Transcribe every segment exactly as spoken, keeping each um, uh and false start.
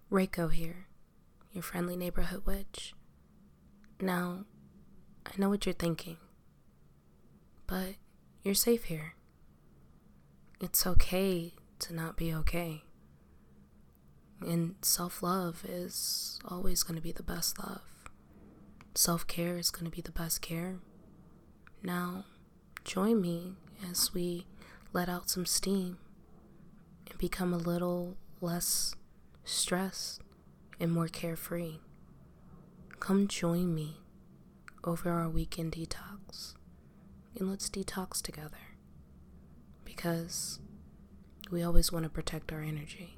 Reiko here, your friendly neighborhood witch. Now, I know what you're thinking, but you're safe here. It's okay to not be okay. And self-love is always going to be the best love. Self-care is going to be the best care. Now, join me as we let out some steam and become a little less stressed and more carefree. Come join me over our weekend detox, and let's detox together, because we always want to protect our energy.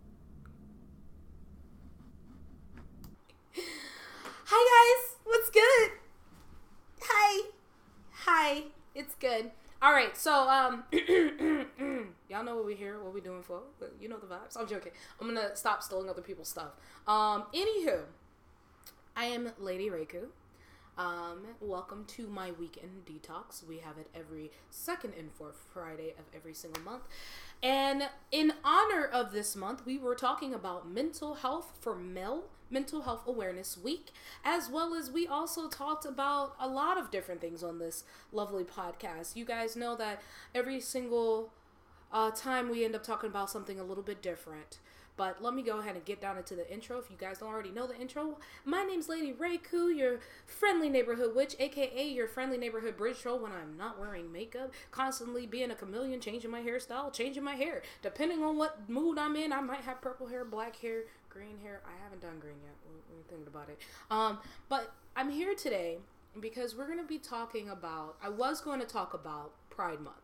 Hi guys, what's good? Hi. Hi, it's good. All right, so um, y'all know what we're here, what we're doing for. You know the vibes. I'm joking. I'm gonna stop stealing other people's stuff. Um, anywho, I am Lady Reiko. Um, welcome to my weekend detox. We have it every second and fourth Friday of every single month. And in honor of this month, we were talking about mental health for Mel Mental Health Awareness Week, as well as we also talked about a lot of different things on this lovely podcast. You guys know that every single uh, time we end up talking about something a little bit different. But let me go ahead and get down into the intro. If you guys don't already know the intro, my name's Lady Reiko, your friendly neighborhood witch, aka your friendly neighborhood bridge troll when I'm not wearing makeup, constantly being a chameleon, changing my hairstyle, changing my hair. Depending on what mood I'm in, I might have purple hair, black hair, green hair. I haven't done green yet. We're thinking about it. Um, but I'm here today because we're going to be talking about, I was going to talk about Pride Month.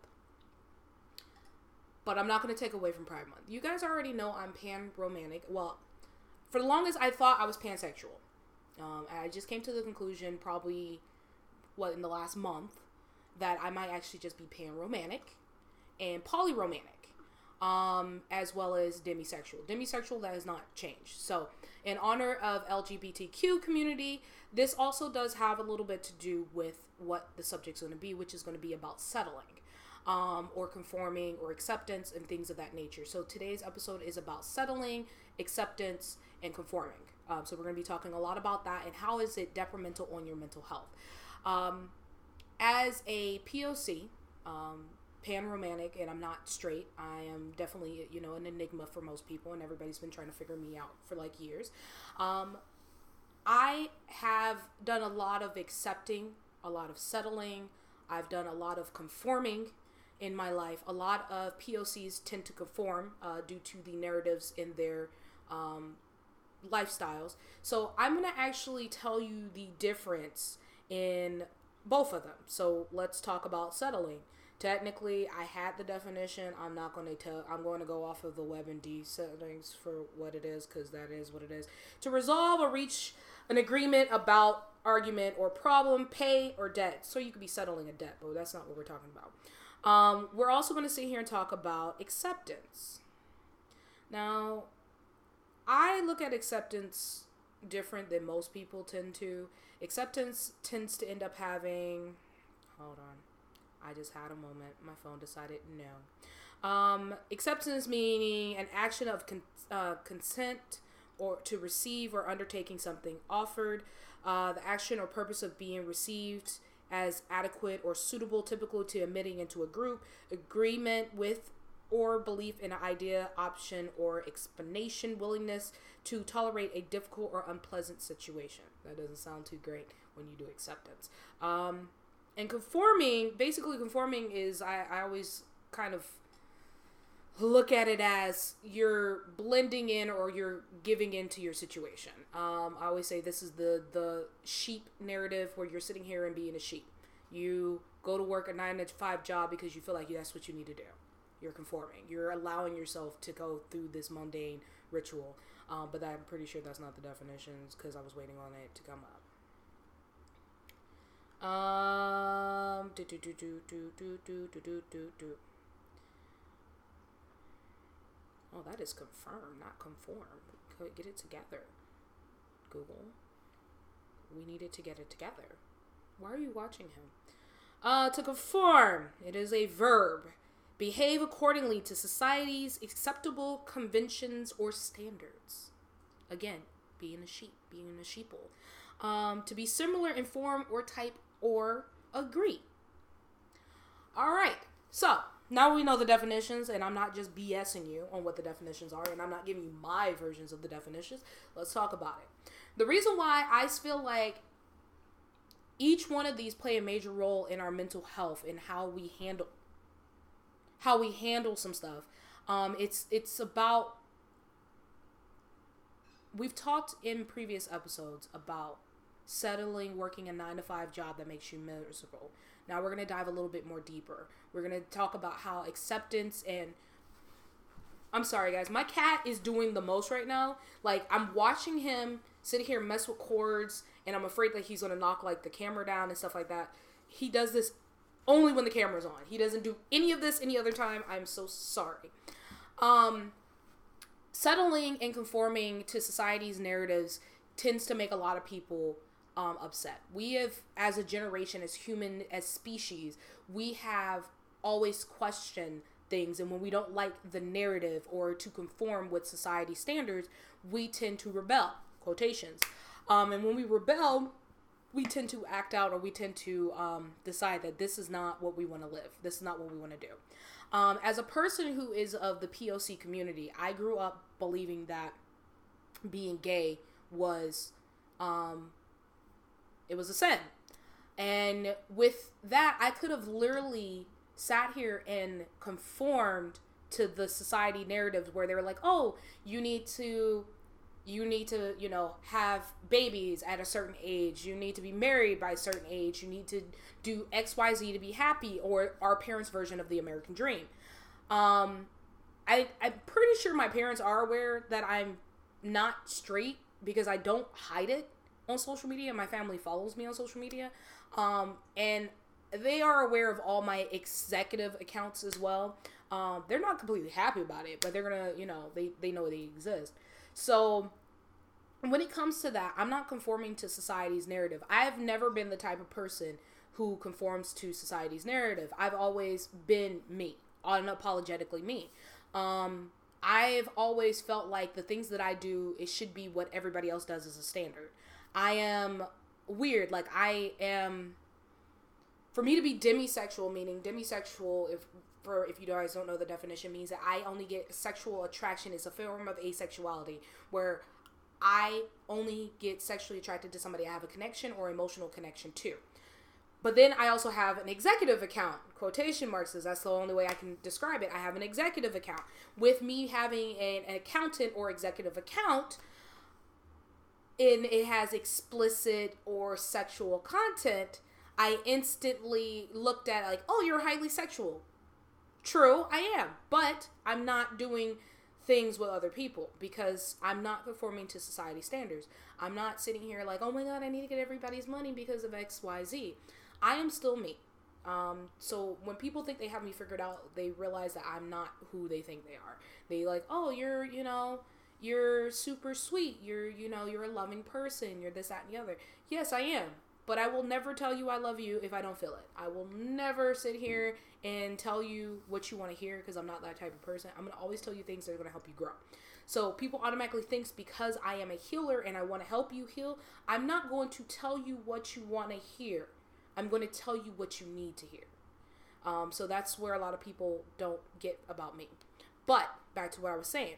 But I'm not going to take away from Pride Month. You guys already know I'm pan-romantic. Well, for the longest, I thought I was pansexual. Um, I just came to the conclusion probably, what, in the last month, that I might actually just be pan-romantic and polyromantic, um, as well as demisexual. Demisexual, that has not changed. So, in honor of L G B T Q community, this also does have a little bit to do with what the subject's going to be, which is going to be about settling. Um, or conforming or acceptance and things of that nature. So today's episode is about settling, acceptance, and conforming. Um, so we're going to be talking a lot about that and how is it detrimental on your mental health. Um, as a P O C, um, pan-romantic, and I'm not straight, I am definitely, you know, an enigma for most people, and everybody's been trying to figure me out for like years. Um, I have done a lot of accepting, a lot of settling. I've done a lot of conforming in my life. A lot of P O Cs tend to conform uh, due to the narratives in their um, lifestyles. So I'm going to actually tell you the difference in both of them. So let's talk about settling. Technically, I had the definition. I'm not going to tell, I'm going to go off of the WebMD settings for what it is, because that is what it is. To resolve or reach an agreement about argument or problem, pay or debt. So you could be settling a debt, but that's not what we're talking about. Um, we're also going to sit here and talk about acceptance. Now, I look at acceptance different than most people tend to. Acceptance tends to end up having, hold on, I just had a moment. My phone decided no. Um, acceptance meaning an action of con- uh, consent or to receive or undertaking something offered. Uh, the action or purpose of being received as adequate or suitable, typical to admitting into a group, agreement with or belief in an idea, option, or explanation, willingness to tolerate a difficult or unpleasant situation. That doesn't sound too great when you do acceptance. Um, and conforming, basically conforming is, I, I always kind of look at it as you're blending in or you're giving into your situation. Um, I always say this is the, the sheep narrative where you're sitting here and being a sheep. You go to work a nine to five job because you feel like that's what you need to do. You're conforming. You're allowing yourself to go through this mundane ritual. Um, but I'm pretty sure that's not the definitions because I was waiting on it to come up. Um, do, do, do, do, do, do, do, do, do, do. Oh, that is confirm, not conform. Get it together, Google. We needed to get it together. Why are you watching him? Uh, to conform, it is a verb. Behave accordingly to society's acceptable conventions or standards. Again, being a sheep, being a sheeple. Um, to be similar in form or type or agree. All right. So now we know the definitions, and I'm not just BSing you on what the definitions are, and I'm not giving you my versions of the definitions. Let's talk about it. The reason why I feel like each one of these play a major role in our mental health and how we handle how we handle some stuff. Um, it's it's about, we've talked in previous episodes about settling, working a nine to five job that makes you miserable. Now we're going to dive a little bit more deeper. We're going to talk about how acceptance and, I'm sorry guys, my cat is doing the most right now. Like, I'm watching him sit here and mess with cords, and I'm afraid that he's going to knock like the camera down and stuff like that. He does this only when the camera's on. He doesn't do any of this any other time. I'm so sorry. Um, settling and conforming to society's narratives tends to make a lot of people um, upset. We have, as a generation, as human, as species, we have always questioned things, and when we don't like the narrative or to conform with society standards, we tend to rebel, quotations. Um, and when we rebel, we tend to act out, or we tend to um, decide that this is not what we want to live. This is not what we want to do. Um, as a person who is of the P O C community, I grew up believing that being gay was, um, it was a sin. And with that, I could have literally sat here and conformed to the society narratives where they were like, oh, you need to... You need to, you know, have babies at a certain age. You need to be married by a certain age. You need to do X, Y, Z to be happy, or our parents' version of the American dream. Um, I, I'm pretty sure my parents are aware that I'm not straight because I don't hide it on social media. My family follows me on social media. Um, and they are aware of all my executive accounts as well. Um, they're not completely happy about it, but they're going to, you know, they, they know they exist. So when it comes to that, I'm not conforming to society's narrative. I've never been the type of person who conforms to society's narrative. I've always been me, unapologetically me. Um, I've always felt like the things that I do, it should be what everybody else does as a standard. I am weird. Like, I am, for me to be demisexual, meaning demisexual, if For if you guys don't know the definition, means that I only get sexual attraction. It's a form of asexuality where I only get sexually attracted to somebody I have a connection or emotional connection to. But then I also have an executive account, quotation marks, because that's the only way I can describe it. I have an executive account. With me having an, an accountant or executive account, and it has explicit or sexual content, I instantly looked at like, oh, you're highly sexual. True, I am, but I'm not doing things with other people because I'm not conforming to society standards. I'm not sitting here like, oh my God, I need to get everybody's money because of X, Y, Z. I am still me. Um, so when people think they have me figured out, they realize that I'm not who they think they are. They like, oh, you're, you know, you're super sweet. You're, you know, you're a loving person. You're this, that, and the other. Yes, I am. But I will never tell you I love you if I don't feel it. I will never sit here and tell you what you want to hear because I'm not that type of person. I'm going to always tell you things that are going to help you grow. So people automatically think because I am a healer and I want to help you heal, I'm not going to tell you what you want to hear. I'm going to tell you what you need to hear. Um, so that's where a lot of people don't get about me. But back to what I was saying.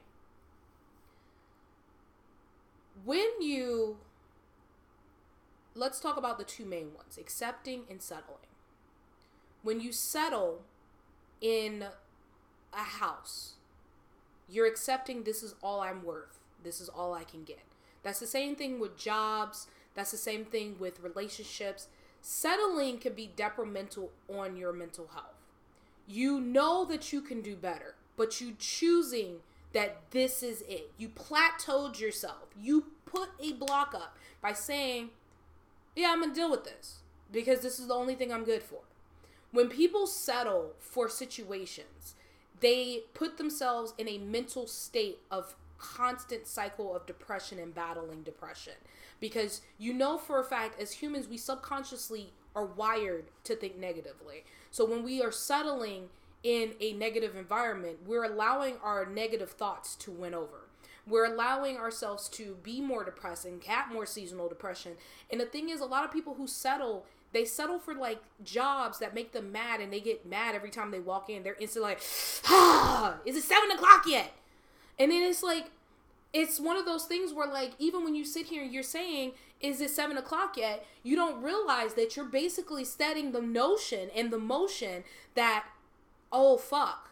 When you... Let's talk about the two main ones, accepting and settling. When you settle in a house, you're accepting this is all I'm worth. This is all I can get. That's the same thing with jobs. That's the same thing with relationships. Settling can be detrimental on your mental health. You know that you can do better, but you choosing that this is it. You plateaued yourself. You put a block up by saying, yeah, I'm going to deal with this because this is the only thing I'm good for. When people settle for situations, they put themselves in a mental state of constant cycle of depression and battling depression. Because you know for a fact, as humans, we subconsciously are wired to think negatively. So when we are settling in a negative environment, we're allowing our negative thoughts to win over. We're allowing ourselves to be more depressed and have more seasonal depression. And the thing is, a lot of people who settle, they settle for like jobs that make them mad, and they get mad every time they walk in. They're instantly like, ah, is it seven o'clock yet? And then it's like, it's one of those things where like, even when you sit here and you're saying, is it seven o'clock yet? You don't realize that you're basically setting the notion and the motion that, oh, fuck.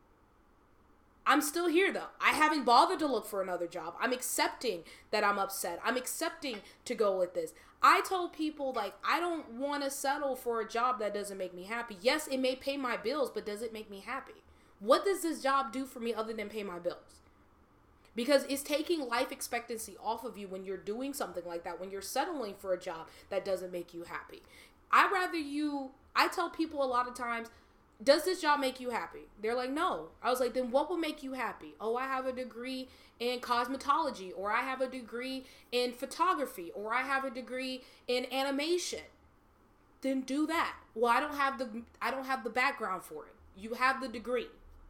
I'm still here though. I haven't bothered to look for another job. I'm accepting that I'm upset. I'm accepting to go with this. I told people, like, I don't want to settle for a job that doesn't make me happy. Yes, it may pay my bills, but does it make me happy? What does this job do for me other than pay my bills? Because it's taking life expectancy off of you when you're doing something like that, when you're settling for a job that doesn't make you happy. I'd rather you, I tell people a lot of times, does this job make you happy? They're like, no. I was like, then what will make you happy? Oh, I have a degree in cosmetology, or I have a degree in photography, or I have a degree in animation. Then do that. Well, I don't have the I don't have the background for it. You have the degree.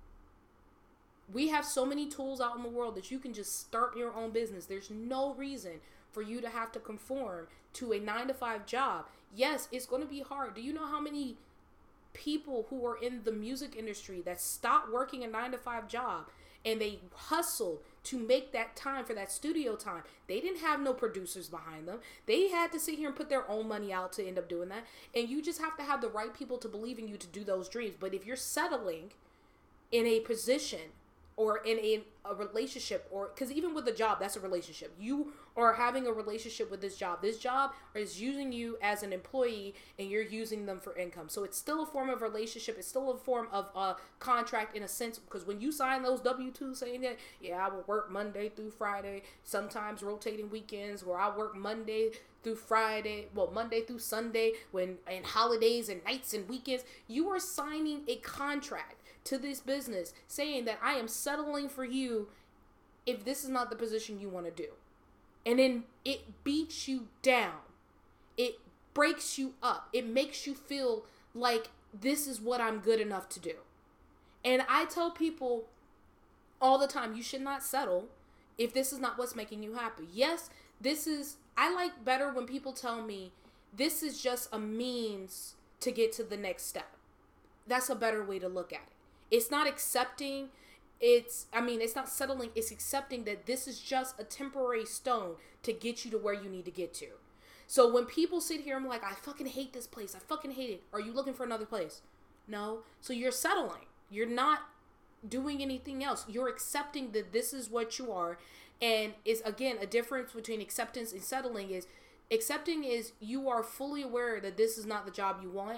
We have so many tools out in the world that you can just start your own business. There's no reason for you to have to conform to a nine to five job. Yes, it's going to be hard. Do you know how many people who are in the music industry that stopped working a nine to five job and they hustled to make that time for that studio time? They didn't have no producers behind them. They had to sit here and put their own money out to end up doing that. And you just have to have the right people to believe in you to do those dreams. But if you're settling in a position or in a, a relationship, or because even with a job, that's a relationship. You are having a relationship with this job. This job is using you as an employee, and you're using them for income. So it's still a form of relationship. It's still a form of a contract in a sense, because when you sign those W two saying that, yeah, I will work Monday through Friday, sometimes rotating weekends, where I work Monday through Friday, well, Monday through Sunday, when and holidays and nights and weekends, you are signing a contract to this business saying that I am settling for you if this is not the position you want to do. And then it beats you down. It breaks you up. It makes you feel like this is what I'm good enough to do. And I tell people all the time, you should not settle if this is not what's making you happy. Yes, this is, I like better when people tell me this is just a means to get to the next step. That's a better way to look at it. It's not accepting, it's, I mean, it's not settling, it's accepting that this is just a temporary stone to get you to where you need to get to. So when people sit here and I'm like, I fucking hate this place, I fucking hate it. Are you looking for another place? No. So you're settling. You're not doing anything else. You're accepting that this is what you are. And it's, again, a difference between acceptance and settling is, accepting is you are fully aware that this is not the job you want,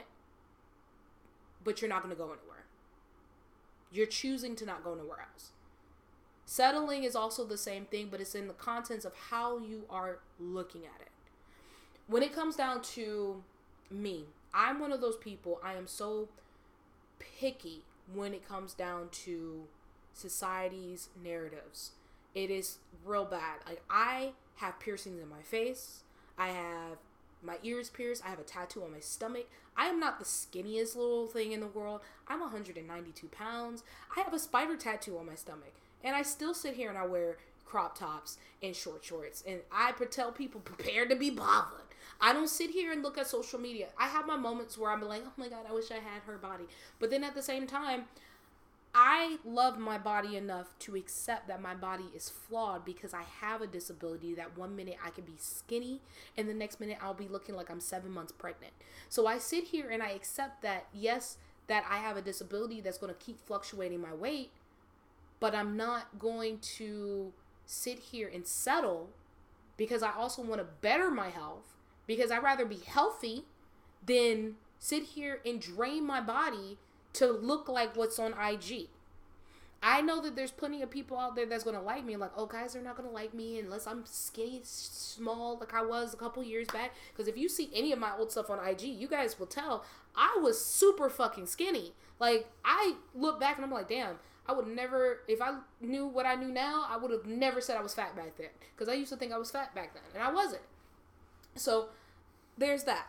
but you're not going to go anywhere. You're choosing to not go nowhere else. Settling is also the same thing, but it's in the contents of how you are looking at it. When it comes down to me, I'm one of those people, I am so picky when it comes down to society's narratives. It is real bad. Like, I have piercings in my face. I have my ears pierced. I have a tattoo on my stomach. I am not the skinniest little thing in the world. I'm one hundred ninety-two pounds. I have a spider tattoo on my stomach. And I still sit here and I wear crop tops and short shorts. And I tell people, prepare to be bothered. I don't sit here and look at social media. I have my moments where I'm like, oh my God, I wish I had her body. But then at the same time, I love my body enough to accept that my body is flawed because I have a disability that one minute I can be skinny and the next minute I'll be looking like I'm seven months pregnant. So I sit here and I accept that, yes, that I have a disability that's going to keep fluctuating my weight, but I'm not going to sit here and settle because I also want to better my health, because I'd rather be healthy than sit here and drain my body to look like what's on I G. I know that there's plenty of people out there that's going to like me. Like, oh, guys are not going to like me unless I'm skinny, small, like I was a couple years back. Because if you see any of my old stuff on I G, you guys will tell I was super fucking skinny. Like, I look back and I'm like, damn, I would never, if I knew what I knew now, I would have never said I was fat back then. Because I used to think I was fat back then, and I wasn't. So, there's that.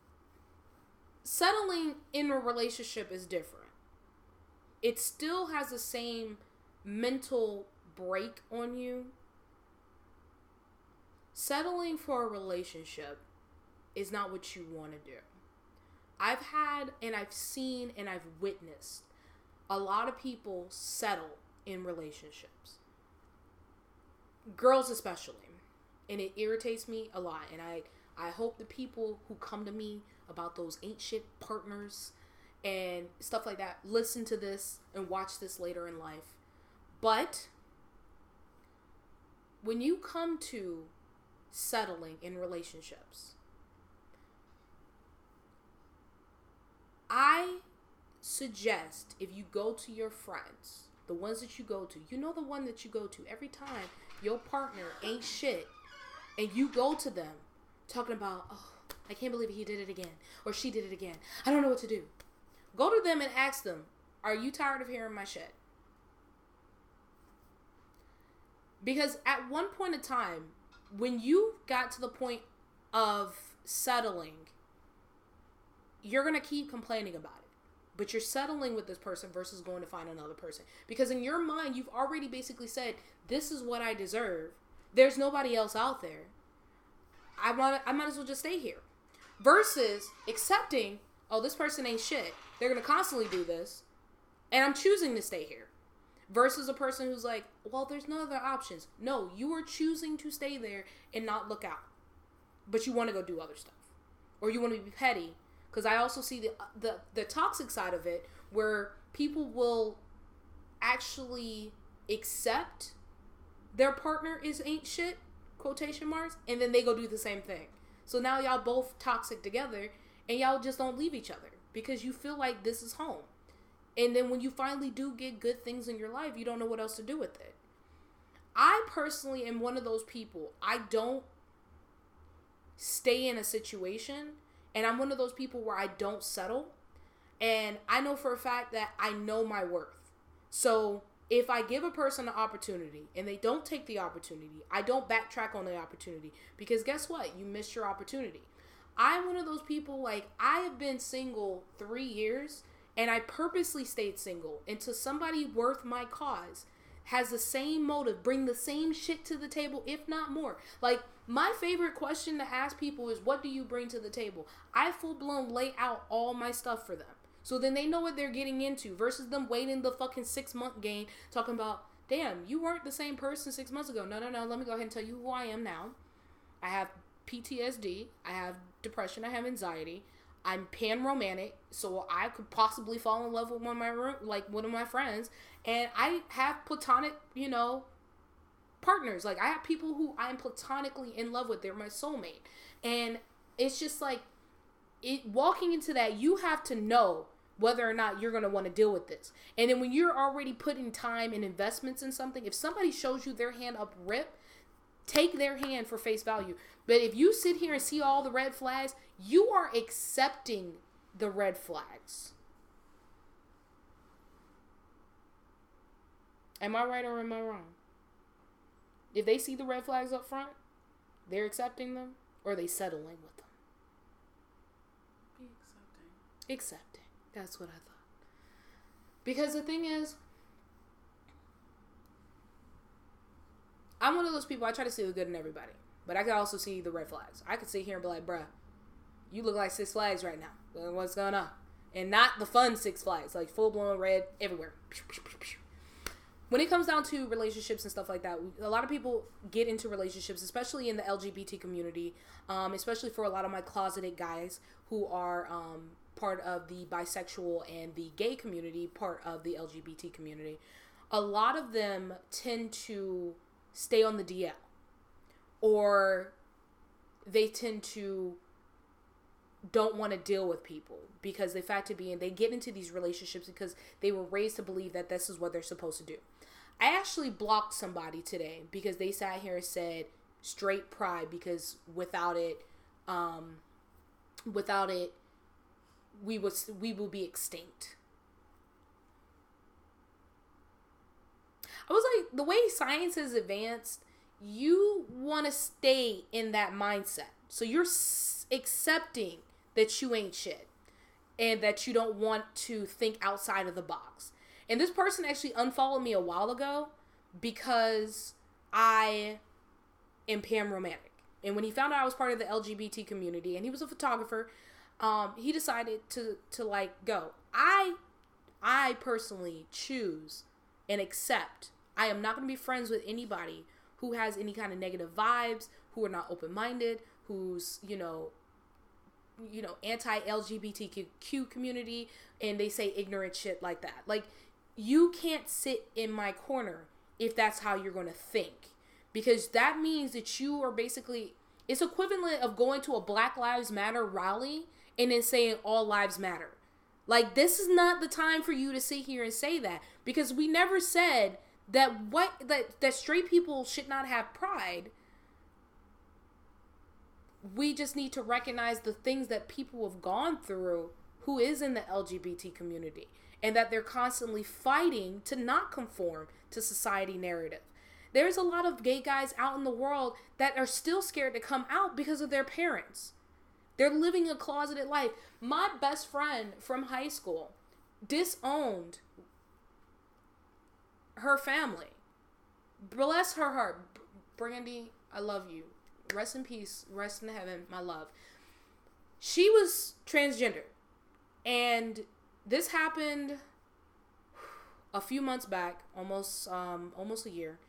Settling in a relationship is different. It still has the same mental break on you settling for a relationship is not what you want to do. I've had and I've seen and I've witnessed a lot of people settle in relationships. Girls especially. And it irritates me a lot. And I, I hope the people who come to me about those ain't shit partners and stuff like that listen to this and watch this later in life. But when you come to settling in relationships, I suggest if you go to your friends, the ones that you go to, you know the one that you go to every time your partner ain't shit, and you go to them talking about, oh, I can't believe he did it again, or she did it again. I don't know what to do. Go to them and ask them, are you tired of hearing my shit? Because at one point in time, when you got to the point of settling, you're going to keep complaining about it. But you're settling with this person versus going to find another person. Because in your mind, you've already basically said, this is what I deserve. There's nobody else out there. I want. I might as well just stay here. Versus accepting, oh, this person ain't shit. They're going to constantly do this. And I'm choosing to stay here. Versus a person who's like, well, there's no other options. No, you are choosing to stay there and not look out. But you want to go do other stuff. Or you want to be petty. Because I also see the, the the toxic side of it, where people will actually accept their partner is ain't shit, quotation marks, and then they go do the same thing. So now y'all both toxic together, and y'all just don't leave each other because you feel like this is home. And then when you finally do get good things in your life, you don't know what else to do with it. I personally am one of those people. I don't stay in a situation. And I'm one of those people where I don't settle. And I know for a fact that I know my worth. So if I give a person an opportunity and they don't take the opportunity, I don't backtrack on the opportunity. Because guess what? You missed your opportunity. I'm one of those people, like, I have been single three years and I purposely stayed single until somebody worth my cause has the same motive, bring the same shit to the table, if not more. Like, my favorite question to ask people is, what do you bring to the table? I full-blown lay out all my stuff for them. So then they know what they're getting into versus them waiting the fucking six-month game talking about, damn, you weren't the same person six months ago. No, no, no. Let me go ahead and tell you who I am now. I have P T S D. I have depression. I have anxiety. I'm pan-romantic, so I could possibly fall in love with one of my like one of my friends, and I have platonic, you know, partners. Like, I have people who I'm platonically in love with. They're my soulmate, and it's just like it. Walking into that, you have to know whether or not you're gonna want to deal with this. And then when you're already putting time and investments in something, if somebody shows you their hand up rip, take their hand for face value. But if you sit here and see all the red flags, you are accepting the red flags. Am I right or am I wrong? If they see the red flags up front, they're accepting them, or are they settling with them? Be accepting. Accepting. That's what I thought. Because the thing is, I'm one of those people, I try to see the good in everybody. But I can also see the red flags. I could sit here and be like, bruh, you look like Six Flags right now. What's going on? And not the fun Six Flags. Like, full-blown red everywhere. When it comes down to relationships and stuff like that, a lot of people get into relationships, especially in the L G B T community, um, especially for a lot of my closeted guys who are um, part of the bisexual and the gay community, part of the L G B T community. A lot of them tend to stay on the D L. Or they tend to don't want to deal with people because the fact of being they get into these relationships because they were raised to believe that this is what they're supposed to do. I actually blocked somebody today because they sat here and said straight pride, because without it, um, without it, we would we will be extinct. I was like, the way science has advanced, you want to stay in that mindset. So you're s- accepting that you ain't shit and that you don't want to think outside of the box. And this person actually unfollowed me a while ago because I am pan-romantic. And when he found out I was part of the L G B T community, and he was a photographer, um, he decided to to like go. I I personally choose and accept. I am not going to be friends with anybody who has any kind of negative vibes, who are not open-minded, who's, you know, you know, anti-L G B T Q community, and they say ignorant shit like that. Like, you can't sit in my corner if that's how you're going to think. Because that means that you are basically, it's equivalent of going to a Black Lives Matter rally and then saying all lives matter. Like, this is not the time for you to sit here and say that, because we never said that what that, that straight people should not have pride. We just need to recognize the things that people have gone through who is in the L G B T community, and that they're constantly fighting to not conform to society narrative. There's a lot of gay guys out in the world that are still scared to come out because of their parents. They're living a closeted life. My best friend from high school disowned her family. Bless her heart. Brandy, I love you. Rest in peace. Rest in heaven, my love. She was transgender. And this happened a few months back, almost um, almost a year.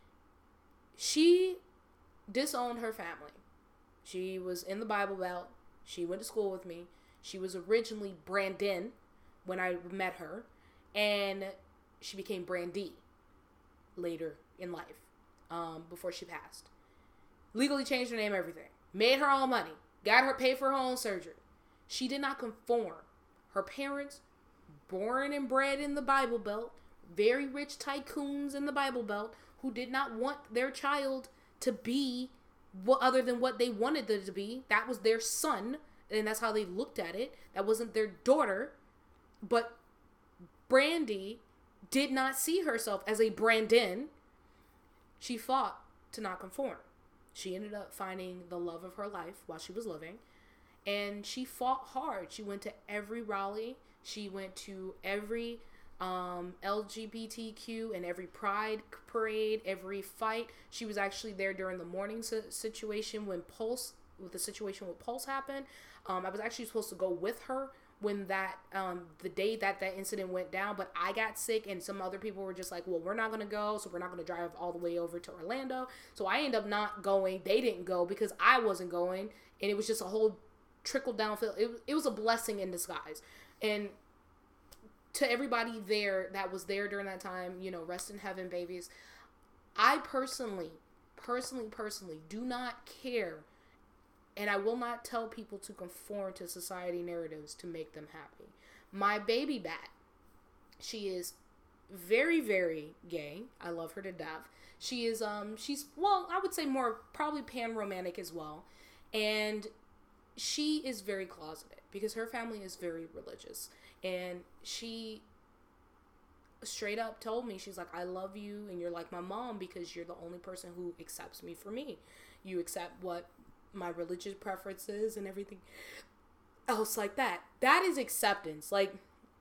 She disowned her family. She was in the Bible Belt. She went to school with me. She was originally Brandon when I met her. And she became Brandy later in life, um, before she passed. Legally changed her name, everything. Made her own money. Got her, paid for her own surgery. She did not conform. Her parents, born and bred in the Bible Belt, very rich tycoons in the Bible Belt, who did not want their child to be what other than what they wanted them to be. That was their son, and that's how they looked at it. That wasn't their daughter. But Brandy did not see herself as a Brandon. She fought to not conform. She ended up finding the love of her life while she was living, and she fought hard. She went to every rally. She went to every um, L G B T Q and every pride parade, every fight. She was actually there during the morning situation when Pulse, with the situation with Pulse happened. Um, I was actually supposed to go with her when that, um, the day that that incident went down, but I got sick, and some other people were just like, well, we're not going to go, so we're not going to drive all the way over to Orlando. So I ended up not going. They didn't go because I wasn't going, and it was just a whole trickle down feel. It, it was a blessing in disguise. And to everybody there that was there during that time, you know, rest in heaven, babies. I personally, personally, personally do not care, and I will not tell people to conform to society narratives to make them happy. My baby bat, she is very, very gay. I love her to death. She is, um, she's, well, I would say more probably pan-romantic as well. And she is very closeted because her family is very religious. And she straight up told me, she's like, I love you, and you're like my mom because you're the only person who accepts me for me. You accept what my religious preferences and everything else like that. That is acceptance. Like,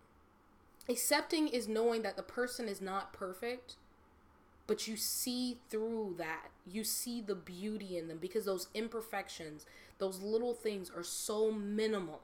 accepting is knowing that the person is not perfect, but you see through that. You see the beauty in them because those imperfections, those little things are so minimal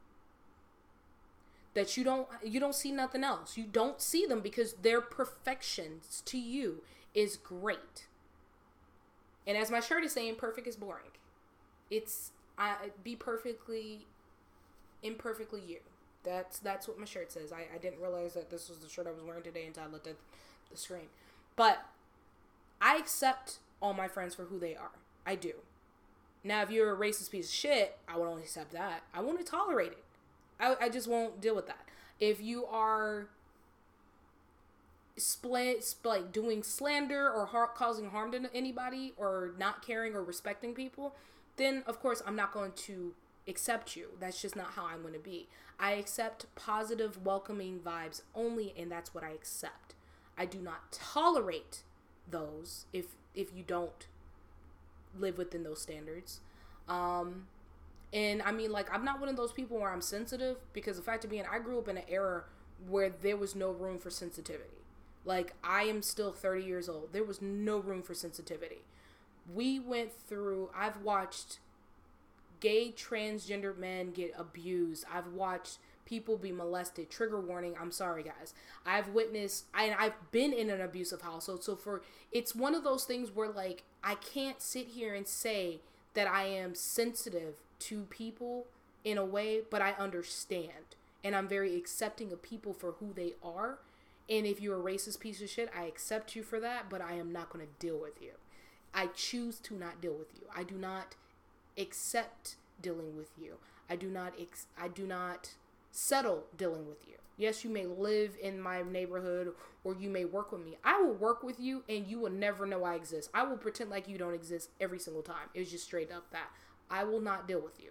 that you don't you don't see nothing else. You don't see them because their perfections to you is great. And as my shirt is saying, perfect is boring. It's I be perfectly imperfectly you. That's that's what my shirt says. I, I didn't realize that this was the shirt I was wearing today until I looked at the screen. But I accept all my friends for who they are. I do. Now, if you're a racist piece of shit, I won't only accept that. I won't tolerate it. I, I just won't deal with that. If you are split, like doing slander or har- causing harm to anybody or not caring or respecting people, then of course I'm not going to accept you. That's just not how I'm going to be. I accept positive, welcoming vibes only, and that's what I accept. I do not tolerate those if if you don't live within those standards. Um... And I mean, like, I'm not one of those people where I'm sensitive, because the fact of being, I grew up in an era where there was no room for sensitivity. Like, I am still thirty years old. There was no room for sensitivity. we went through, I've watched gay transgender men get abused. I've watched people be molested. Trigger warning, I'm sorry guys. I've witnessed, and I've been in an abusive household. So for, it's one of those things where like, I can't sit here and say that I am sensitive to people in a way, but I understand. And I'm very accepting of people for who they are. And if you're a racist piece of shit, I accept you for that, but I am not going to deal with you. I choose to not deal with you. I do not accept dealing with you. I do not ex- I do not settle dealing with you. Yes, you may live in my neighborhood or you may work with me. I will work with you and you will never know I exist. I will pretend like you don't exist every single time. It's just straight up that. I will not deal with you.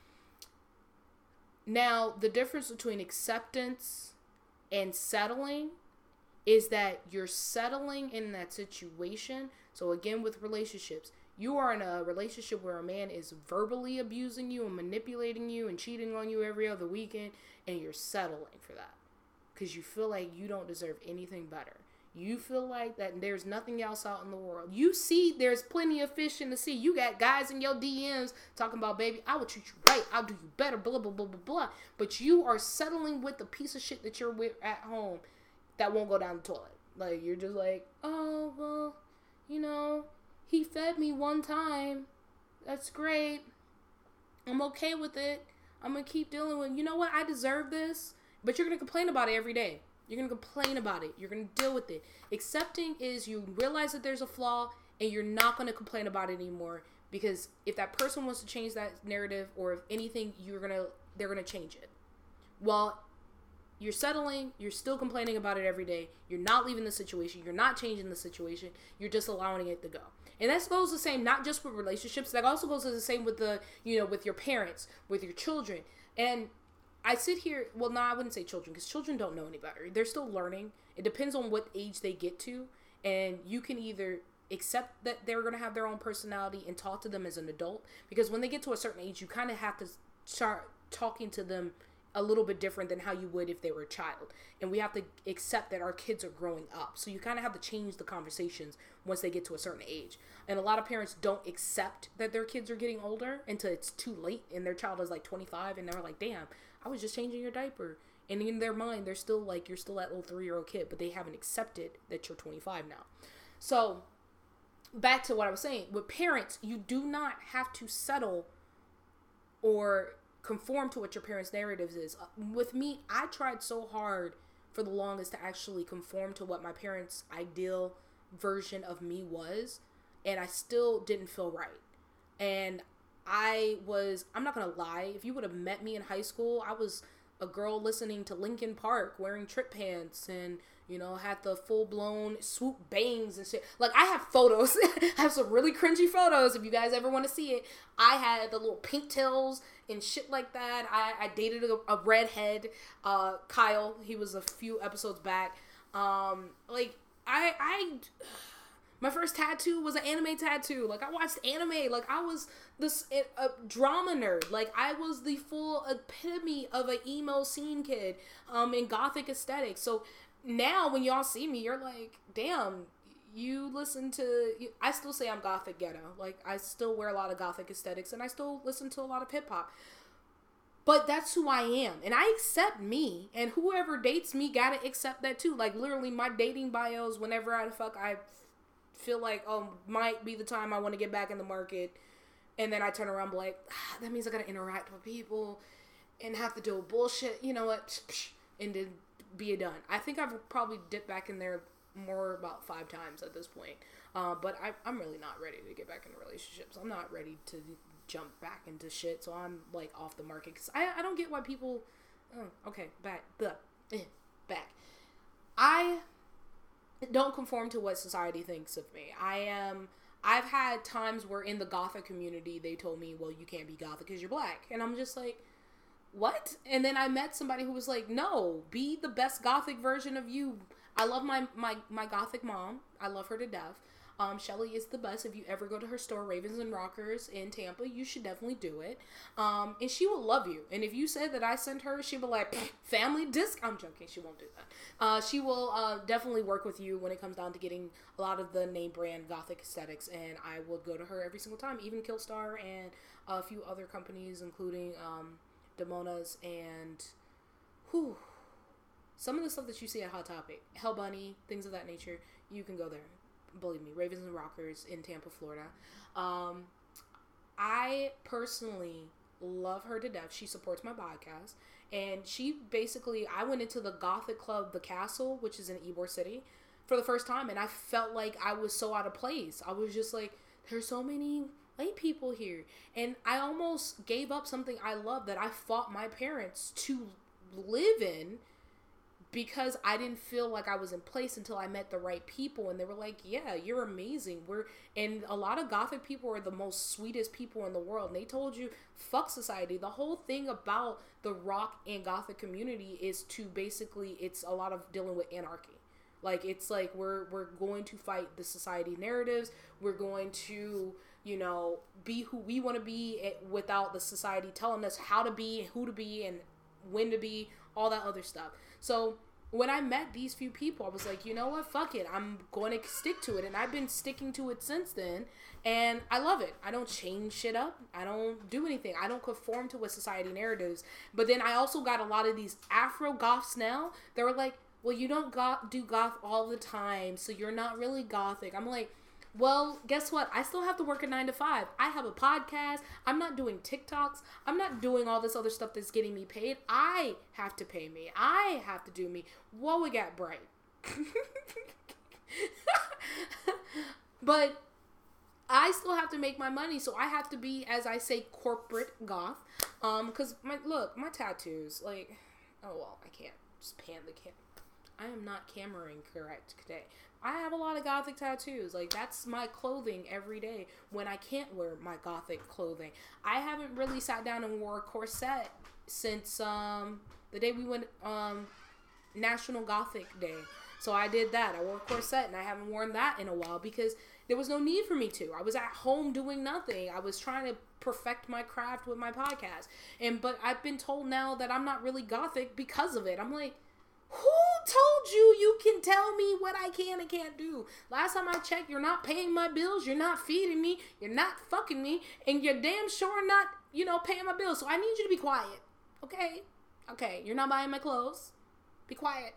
Now, the difference between acceptance and settling is that you're settling in that situation. So again, with relationships, you are in a relationship where a man is verbally abusing you and manipulating you and cheating on you every other weekend, and you're settling for that because you feel like you don't deserve anything better. You feel like that there's nothing else out in the world. You see there's plenty of fish in the sea. You got guys in your D Ms talking about, baby, I will treat you right. I'll do you better, blah, blah, blah, blah, blah. But you are settling with the piece of shit that you're with at home that won't go down the toilet. Like, you're just like, oh, well, you know, he fed me one time. That's great. I'm okay with it. I'm going to keep dealing with, you know what? I deserve this. But you're going to complain about it every day. You're going to complain about it. You're going to deal with it. Accepting is you realize that there's a flaw and you're not going to complain about it anymore, because if that person wants to change that narrative, or if anything, you're going to, they're going to change it. Well, you're settling, you're still complaining about it every day. You're not leaving the situation. You're not changing the situation. You're just allowing it to go. And that goes the same, not just with relationships. That also goes the same with the, you know, with your parents, with your children. And I sit here, well, no, I wouldn't say children, because children don't know any better. They're still learning. It depends on what age they get to. And you can either accept that they're going to have their own personality and talk to them as an adult. Because when they get to a certain age, you kind of have to start talking to them a little bit different than how you would if they were a child. And we have to accept that our kids are growing up. So you kind of have to change the conversations once they get to a certain age. And a lot of parents don't accept that their kids are getting older until it's too late and their child is like twenty-five and they're like, damn, I was just changing your diaper. And in their mind, they're still like, you're still that little three-year-old kid, but they haven't accepted that you're twenty-five now. So back to what I was saying, with parents, you do not have to settle or conform to what your parents' narratives is. With me, I tried so hard for the longest to actually conform to what my parents' ideal version of me was, and I still didn't feel right. And I was, I'm not gonna lie, if you would have met me in high school, I was a girl listening to Linkin Park, wearing trip pants, and, you know, had the full-blown swoop bangs and shit. Like, I have photos. I have some really cringy photos if you guys ever want to see it. I had the little pigtails and shit like that. I, I dated a, a redhead, uh, Kyle. He was a few episodes back. Um, like, I, I, my first tattoo was an anime tattoo. Like, I watched anime. Like, I was this a drama nerd. Like, I was the full epitome of an emo scene kid, um, in gothic aesthetics. So now when y'all see me, you're like, damn, you listen to, I still say I'm gothic ghetto. Like, I still wear a lot of gothic aesthetics, and I still listen to a lot of hip hop. But that's who I am, and I accept me, and whoever dates me gotta accept that too. Like, literally, my dating bios, whenever I fuck, I feel like, oh, might be the time I want to get back in the market, and then I turn around and be like, ah, that means I gotta interact with people, and have to deal with bullshit, you know what, and then be it done. I think I've probably dipped back in there more about five times at this point, uh, but I, I'm really not ready to get back into relationships. I'm not ready to jump back into shit, so I'm like off the market, because I, I don't get why people, oh, okay, back, blah, eh, back. I don't conform to what society thinks of me. I am, I've had times where in the gothic community, they told me, well, you can't be gothic because you're black, and I'm just like, what? And then I met somebody who was like, no, be the best gothic version of you. I love my, my, my gothic mom. I love her to death. Um, Shelly is the best. If you ever go to her store, Ravens and Rockers in Tampa, you should definitely do it. Um, and she will love you. And if you said that I sent her, she'll be like, family disc. I'm joking. She won't do that. Uh, she will uh, definitely work with you when it comes down to getting a lot of the name brand Gothic aesthetics. And I will go to her every single time, even Killstar and a few other companies, including um, Damona's and whew, some of the stuff that you see at Hot Topic, Hell Bunny, things of that nature. You can go there. Believe me, Ravens and Rockers in Tampa, Florida. Um, I personally love her to death. She supports my podcast. And she basically, I went into the Gothic club, The Castle, which is in Ybor City, for the first time. And I felt like I was so out of place. I was just like, there's so many white people here. And I almost gave up something I love that I fought my parents to live in, because I didn't feel like I was in place until I met the right people. And they were like, yeah, you're amazing. We're, and a lot of Gothic people are the most sweetest people in the world. And they told you, fuck society. The whole thing about the rock and Gothic community is to basically, it's a lot of dealing with anarchy. Like, it's like, we're, we're going to fight the society narratives. We're going to, you know, be who we want to be without the society telling us how to be, who to be, and when to be, all that other stuff. So when I met these few people, I was like, you know what, fuck it, I'm going to stick to it. And I've been sticking to it since then, and I love it. I don't change shit up. I don't do anything. I don't conform to what society narratives. But then I also got a lot of these Afro goths now. They were like, well, you don't goth, do goth all the time, so you're not really Gothic. I'm like, well, guess what? I still have to work a nine to five. I have a podcast. I'm not doing TikToks. I'm not doing all this other stuff that's getting me paid. I have to pay me. I have to do me. Whoa, we got bright. But I still have to make my money, so I have to be, as I say, corporate goth. Um, because my look, my tattoos, like, oh well, I can't just pan the cam. I am not cameraing correct today. I have a lot of Gothic tattoos. Like, that's my clothing every day when I can't wear my Gothic clothing. I haven't really sat down and wore a corset since um the day we went um National Gothic Day. So I did that. I wore a corset, and I haven't worn that in a while because there was no need for me to. I was at home doing nothing. I was trying to perfect my craft with my podcast. And but I've been told now that I'm not really Gothic because of it. I'm like, who told you you can tell me what I can and can't do? Last time I checked, you're not paying my bills, you're not feeding me, you're not fucking me, and you're damn sure not, you know, paying my bills. So I need you to be quiet. Okay? Okay, you're not buying my clothes. Be quiet.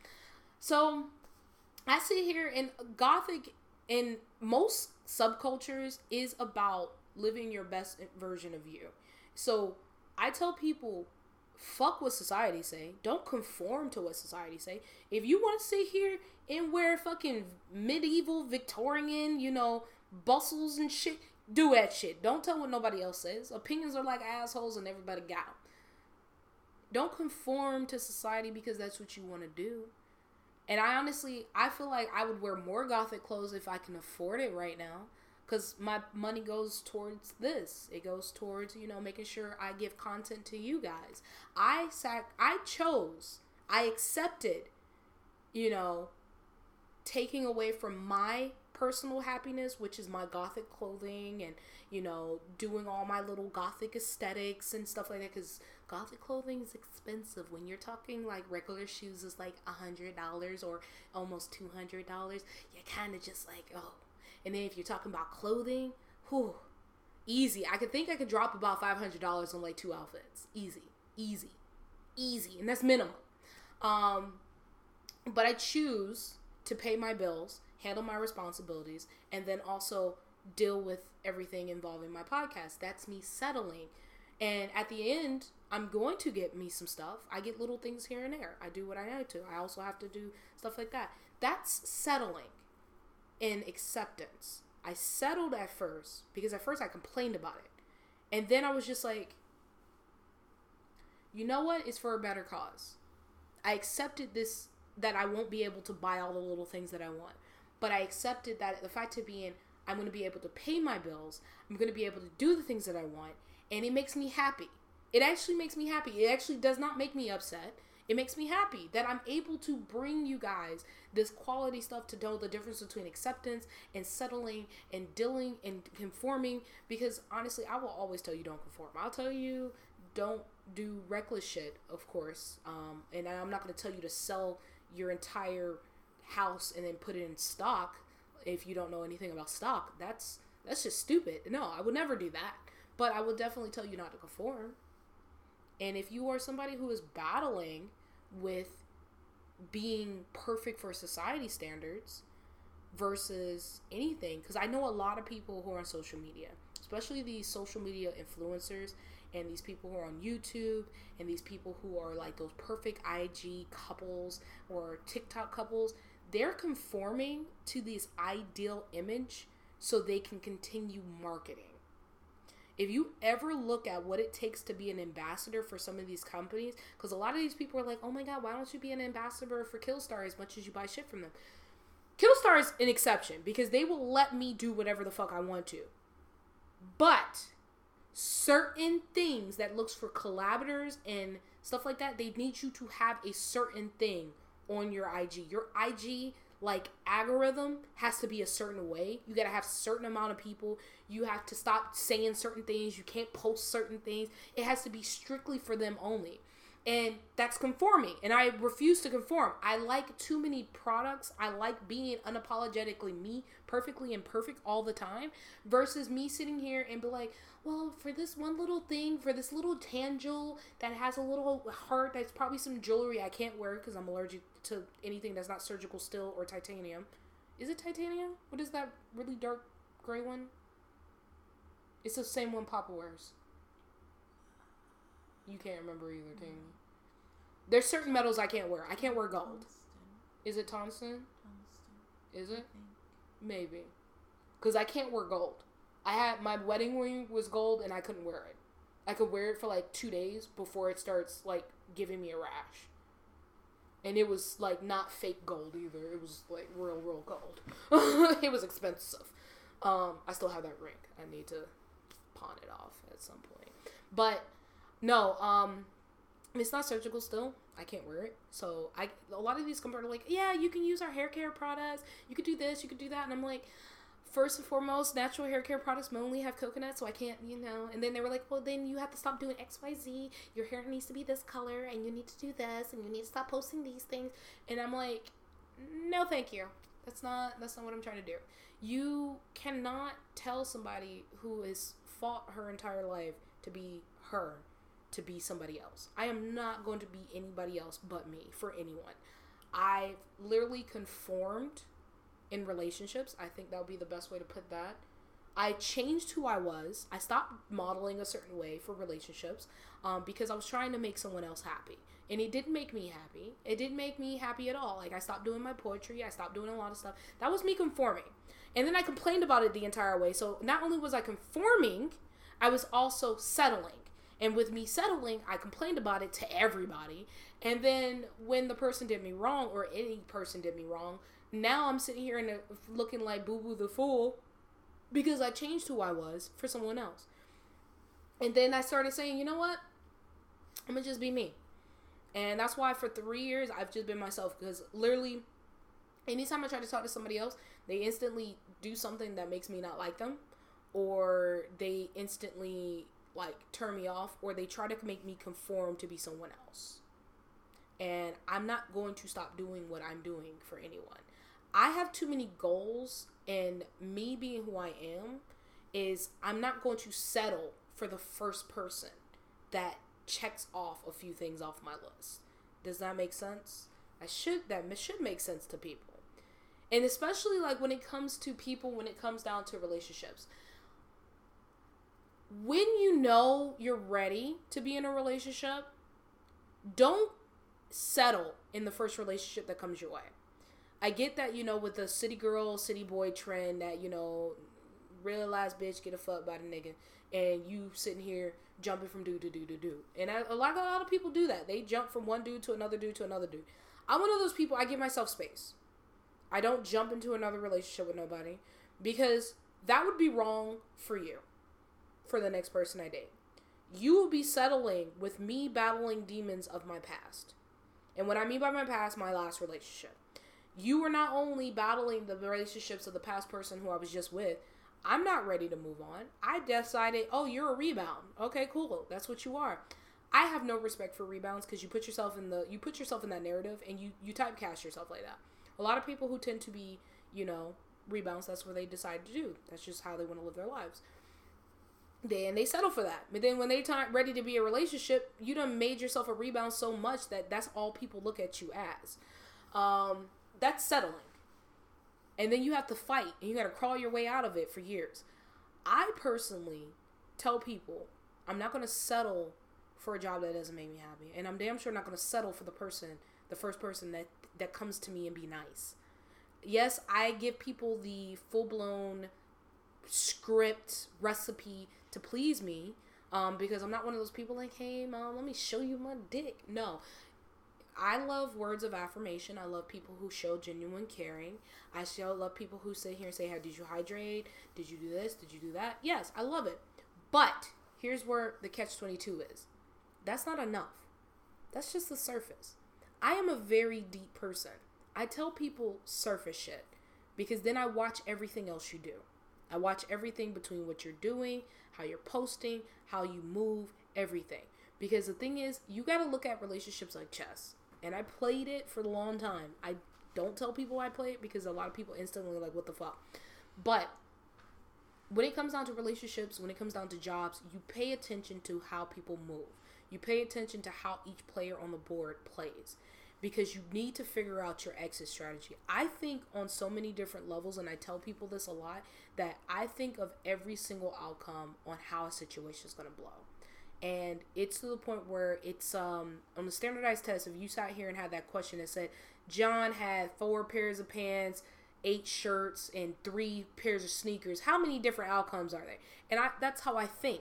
So I sit here, and Gothic in most subcultures is about living your best version of you. So I tell people, fuck what society say. Don't conform to what society say. If you want to sit here and wear fucking medieval Victorian, you know, bustles and shit, do that shit. Don't tell what nobody else says. Opinions are like assholes, and everybody got them. Don't conform to society because that's what you want to do. And I honestly, I feel like I would wear more Gothic clothes if I can afford it right now. Because my money goes towards this. It goes towards, you know, making sure I give content to you guys. I sac- I chose, I accepted, you know, taking away from my personal happiness, which is my Gothic clothing and, you know, doing all my little Gothic aesthetics and stuff like that. Because Gothic clothing is expensive. When you're talking like regular shoes is like one hundred dollars or almost two hundred dollars, you're kind of just like, oh. And then if you're talking about clothing, whew, easy. I could think I could drop about five hundred dollars on like two outfits. Easy, easy, easy. And that's minimum. Um, but I choose to pay my bills, handle my responsibilities, and then also deal with everything involving my podcast. That's me settling. And at the end, I'm going to get me some stuff. I get little things here and there. I do what I need to. I also have to do stuff like that. That's settling. In acceptance. I settled at first because at first I complained about it, and then I was just like, you know what, it's for a better cause. I accepted this, that I won't be able to buy all the little things that I want, but I accepted that the fact of being I'm going to be able to pay my bills, I'm going to be able to do the things that I want, and it makes me happy. It actually makes me happy. It actually does not make me upset. It makes me happy that I'm able to bring you guys this quality stuff to know the difference between acceptance and settling and dealing and conforming. Because honestly, I will always tell you don't conform. I'll tell you don't do reckless shit, of course. Um, and I'm not going to tell you to sell your entire house and then put it in stock if you don't know anything about stock. That's that's just stupid. No, I would never do that. But I would definitely tell you not to conform. And if you are somebody who is battling with being perfect for society standards versus anything, because I know a lot of people who are on social media, especially these social media influencers and these people who are on YouTube and these people who are like those perfect I G couples or TikTok couples, they're conforming to this ideal image so they can continue marketing. If you ever look at what it takes to be an ambassador for some of these companies, because a lot of these people are like, oh my God, why don't you be an ambassador for Killstar as much as you buy shit from them? Killstar is an exception because they will let me do whatever the fuck I want to. But certain things that looks for collaborators and stuff like that, they need you to have a certain thing on your I G. Your I G like algorithm has to be a certain way. You gotta have a certain amount of people. You have to stop saying certain things. You can't post certain things. It has to be strictly for them only. And that's conforming. And I refuse to conform. I like too many products. I like being unapologetically me, perfectly imperfect all the time, versus me sitting here and be like, well, for this one little thing, for this little tangel that has a little heart, that's probably some jewelry I can't wear because I'm allergic to anything that's not surgical steel or titanium. Is it titanium? What is that really dark gray one? It's the same one Papa wears. You can't remember either, can you? There's certain metals I can't wear. I can't wear gold. Tungsten. Is it tungsten? Tungsten. Is I it? think. Maybe. Because I can't wear gold. I had, my wedding ring was gold and I couldn't wear it. I could wear it for like two days before it starts like giving me a rash. And it was like not fake gold either. It was like real, real gold. It was expensive. Um, I still have that ring. I need to pawn it off at some point. But no, um, it's not surgical still. I can't wear it. So I, a lot of these companies are like, yeah, you can use our hair care products. You could do this, you could do that. And I'm like, first and foremost, natural hair care products only have coconut, so I can't, you know. And then they were like, well, then you have to stop doing X Y Z. Your hair needs to be this color, and you need to do this, and you need to stop posting these things. And I'm like, no, thank you. That's not, that's not what I'm trying to do. You cannot tell somebody who has fought her entire life to be her, to be somebody else. I am not going to be anybody else but me for anyone. I've literally conformed in relationships. I think that would be the best way to put that. I changed who I was. I stopped modeling a certain way for relationships um, because I was trying to make someone else happy. And it didn't make me happy. It didn't make me happy at all. Like, I stopped doing my poetry. I stopped doing a lot of stuff. That was me conforming. And then I complained about it the entire way. So not only was I conforming, I was also settling. And with me settling, I complained about it to everybody. And then when the person did me wrong, or any person did me wrong, now I'm sitting here and looking like Boo Boo the Fool because I changed who I was for someone else. And then I started saying, you know what? I'm going to just be me. And that's why for three years, I've just been myself. Because literally, anytime I try to talk to somebody else, they instantly do something that makes me not like them. Or they instantly, like, turn me off. Or they try to make me conform to be someone else. And I'm not going to stop doing what I'm doing for anyone. I have too many goals, and me being who I am is I'm not going to settle for the first person that checks off a few things off my list. Does that make sense? I should, that should make sense to people. And especially like when it comes to people, when it comes down to relationships. When you know you're ready to be in a relationship, don't settle in the first relationship that comes your way. I get that, you know, with the city girl, city boy trend that, you know, real ass bitch get a fuck by the nigga, and you sitting here jumping from dude to dude to dude. And I, a lot of a lot of people do that. They jump from one dude to another dude to another dude. I'm one of those people. I give myself space. I don't jump into another relationship with nobody because that would be wrong for you, for the next person I date. You will be settling with me battling demons of my past. And what I mean by my past, my last relationship. You were not only battling the relationships of the past person who I was just with. I'm not ready to move on. I decided, oh, you're a rebound. Okay, cool. That's what you are. I have no respect for rebounds because you put yourself in the you put yourself in that narrative and you you typecast yourself like that. A lot of people who tend to be, you know, rebounds, that's what they decide to do. That's just how they want to live their lives. They and they settle for that. But then when they time ready to be a relationship, you done made yourself a rebound so much that that's all people look at you as. Um, that's settling. And then you have to fight and you got to crawl your way out of it for years. I personally tell people I'm not going to settle for a job that doesn't make me happy. And I'm damn sure not going to settle for the person, the first person that, that comes to me and be nice. Yes, I give people the full-blown script recipe to please me um, because I'm not one of those people like, hey, mom, let me show you my dick. No. I love words of affirmation. I love people who show genuine caring. I still love people who sit here and say, "How did you hydrate? Did you do this? Did you do that?" Yes, I love it. But here's where the catch twenty-two is. That's not enough. That's just the surface. I am a very deep person. I tell people surface shit because then I watch everything else you do. I watch everything between what you're doing, how you're posting, how you move, everything. Because the thing is, you got to look at relationships like chess. And I played it for a long time. I don't tell people I play it because a lot of people instantly are like, what the fuck? But when it comes down to relationships, when it comes down to jobs, you pay attention to how people move. You pay attention to how each player on the board plays. Because you need to figure out your exit strategy. I think on so many different levels, and I tell people this a lot, that I think of every single outcome on how a situation is going to blow. And it's to the point where it's um on the standardized test, if you sat here and had that question that said, John had four pairs of pants, eight shirts, and three pairs of sneakers, how many different outcomes are there? And I that's how I think.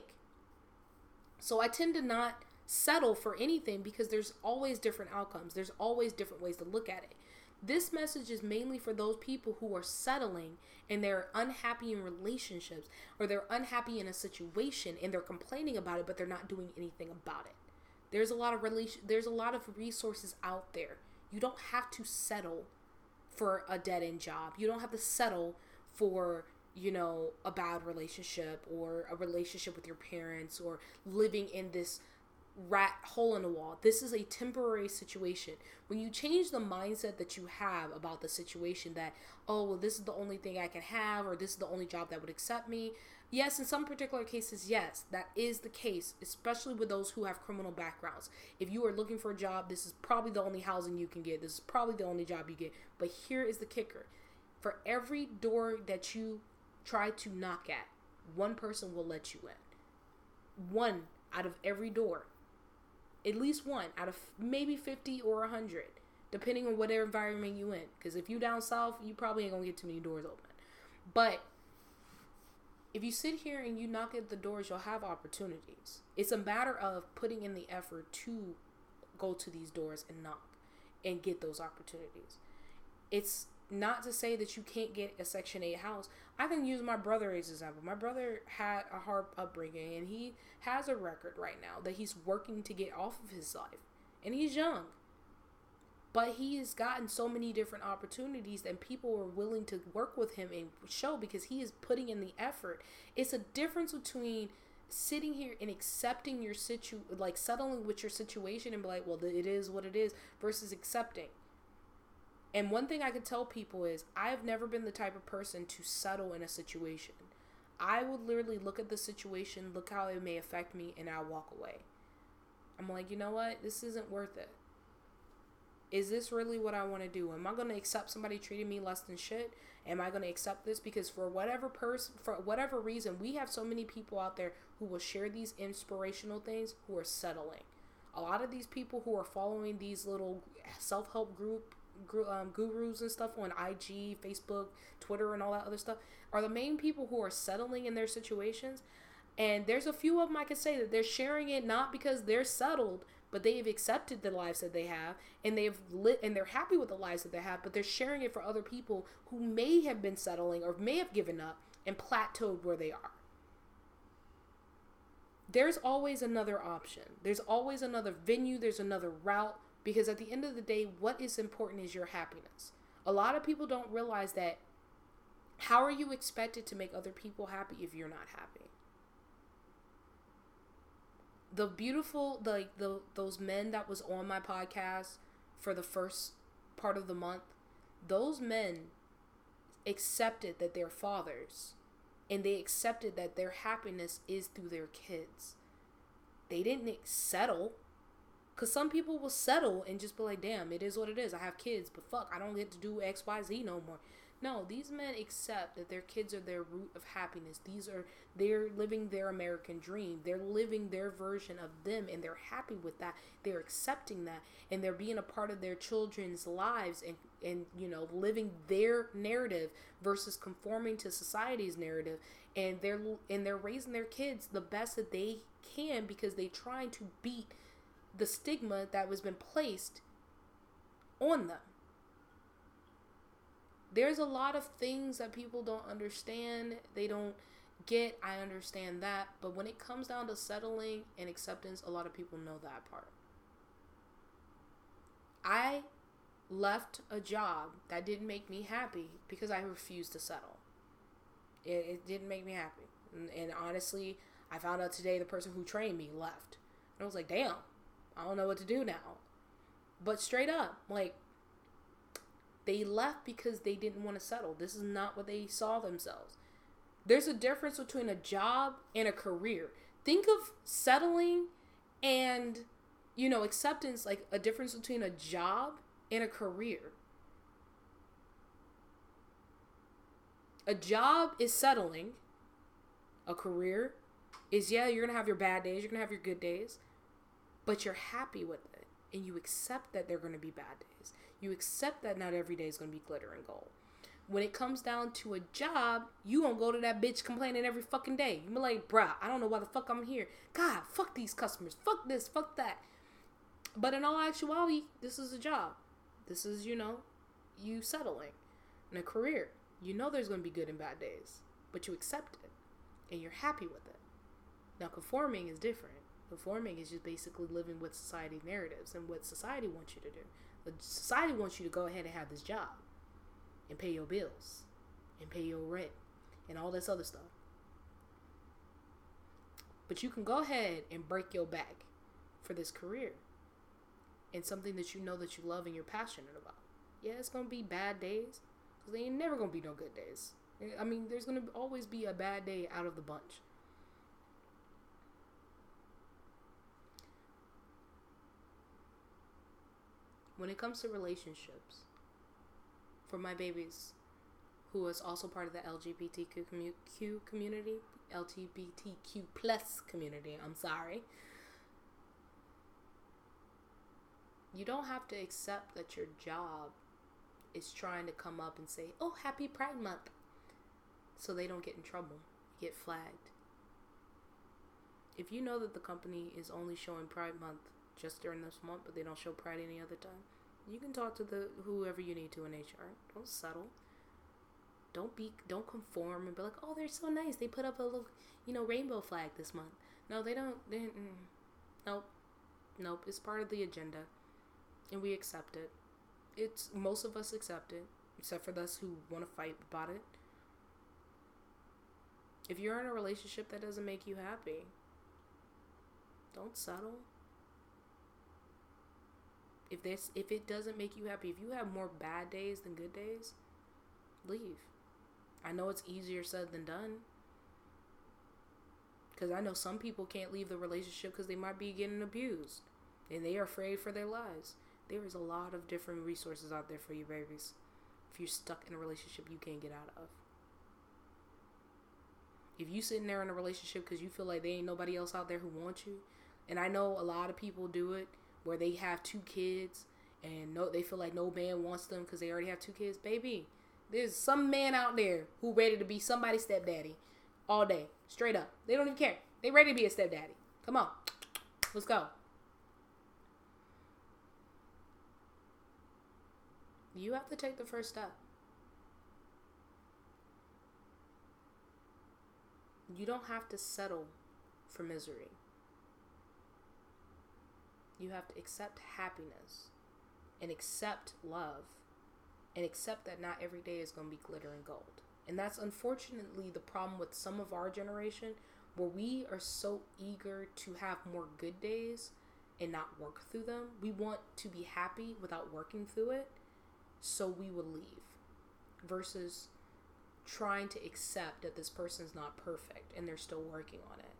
So I tend to not settle for anything because there's always different outcomes. There's always different ways to look at it. This message is mainly for those people who are settling and they're unhappy in relationships or they're unhappy in a situation and they're complaining about it, but they're not doing anything about it. There's a lot of relation, there's a lot of resources out there. You don't have to settle for a dead-end job. You don't have to settle for, you know, a bad relationship or a relationship with your parents or living in this rat hole in the wall. This is a temporary situation. When you change the mindset that you have about the situation that, oh, well, this is the only thing I can have, or this is the only job that would accept me. Yes, in some particular cases, yes, that is the case, especially with those who have criminal backgrounds. If you are looking for a job, this is probably the only housing you can get. This is probably the only job you get. But here is the kicker. For every door that you try to knock at, one person will let you in. One out of every door. At least one out of maybe fifty or one hundred, depending on whatever environment you in. Because if you down south, you probably ain't going to get too many doors open. But if you sit here and you knock at the doors, you'll have opportunities. It's a matter of putting in the effort to go to these doors and knock and get those opportunities. It's not to say that you can't get a Section eight house. I can use my brother as an example. My brother had a hard upbringing, and he has a record right now that he's working to get off of his life. And he's young. But he has gotten so many different opportunities, and people are willing to work with him and show because he is putting in the effort. It's a difference between sitting here and accepting your situ, like settling with your situation and be like, well, it is what it is, versus accepting. And one thing I could tell people is I've never been the type of person to settle in a situation. I would literally look at the situation, look how it may affect me, and I'll walk away. I'm like, you know what? This isn't worth it. Is this really what I want to do? Am I going to accept somebody treating me less than shit? Am I going to accept this? Because for whatever person, for whatever reason, we have so many people out there who will share these inspirational things who are settling. A lot of these people who are following these little self-help group Um, gurus and stuff on I G, Facebook, Twitter, and all that other stuff are the main people who are settling in their situations. And there's a few of them I can say that they're sharing it not because they're settled, but they have accepted the lives that they have, and they've lit and they're happy with the lives that they have, but they're sharing it for other people who may have been settling or may have given up and plateaued where they are. There's always another option. There's always another venue. There's another route Because at the end of the day, what is important is your happiness. A lot of people don't realize that. How are you expected to make other people happy if you're not happy? The beautiful, the, the those men that was on my podcast for the first part of the month, those men accepted that they're fathers, and they accepted that their happiness is through their kids. They didn't settle, because some people will settle and just be like, damn, it is what it is. I have kids, but fuck, I don't get to do X, Y, Z no more. No, these men accept that their kids are their root of happiness. These are, they're living their American dream. They're living their version of them, and they're happy with that. They're accepting that, and they're being a part of their children's lives, and, and you know, living their narrative versus conforming to society's narrative. And they're, and they're raising their kids the best that they can, because they're trying to beat the stigma that was been placed on them. There's a lot of things that people don't understand. They don't get. I understand that. But when it comes down to settling and acceptance, a lot of people know that part. I left a job that didn't make me happy because I refused to settle. It, it didn't make me happy. And, and honestly, I found out today the person who trained me left. And I was like, damn, I don't know what to do now. But straight up, like, they left because they didn't want to settle. This is not what they saw themselves. There's a difference between a job and a career. Think of settling and, you know, acceptance, like a difference between a job and a career. A job is settling. A career is, yeah, you're going to have your bad days. You're going to have your good days. But you're happy with it. And you accept that they're going to be bad days. You accept that not every day is going to be glitter and gold. When it comes down to a job, you won't go to that bitch complaining every fucking day. You be like, bruh, I don't know why the fuck I'm here. God, fuck these customers. Fuck this, fuck that. But in all actuality, this is a job. This is, you know, you settling. In a career, you know there's going to be good and bad days. But you accept it. And you're happy with it. Now, conforming is different. Conforming is just basically living with society narratives and what society wants you to do. The society wants you to go ahead and have this job and pay your bills and pay your rent and all this other stuff. But you can go ahead and break your back for this career and something that you know that you love and you're passionate about. Yeah, it's going to be bad days, because there ain't never going to be no good days. I mean, there's going to always be a bad day out of the bunch. When it comes to relationships, for my babies, who is also part of the L G B T Q community, L G B T Q plus community, I'm sorry. You don't have to accept that your job is trying to come up and say, oh, happy Pride Month, so they don't get in trouble, get flagged. If you know that the company is only showing Pride Month just during this month, but they don't show Pride any other time, you can talk to the whoever you need to in H R. Don't settle. Don't be, don't conform and be like, oh, they're so nice. They put up a little, you know, rainbow flag this month. No, they don't. They, mm, nope, nope. It's part of the agenda, and we accept it. It's most of us accept it, except for those who want to fight about it. If you're in a relationship that doesn't make you happy, don't settle. If this, if it doesn't make you happy, if you have more bad days than good days, leave. I know it's easier said than done. Because I know some people can't leave the relationship because they might be getting abused. And they are afraid for their lives. There is a lot of different resources out there for you, babies. If you're stuck in a relationship you can't get out of. If you sitting there in a relationship because you feel like there ain't nobody else out there who wants you. And I know a lot of people do it, where they have two kids and no, they feel like no man wants them because they already have two kids. Baby, there's some man out there who ready to be somebody's stepdaddy all day, straight up. They don't even care. They ready to be a stepdaddy. Come on, let's go. You have to take the first step. You don't have to settle for misery. You have to accept happiness and accept love and accept that not every day is going to be glitter and gold. And that's unfortunately the problem with some of our generation, where we are so eager to have more good days and not work through them. We want to be happy without working through it, so we will leave, versus trying to accept that this person's not perfect and they're still working on it.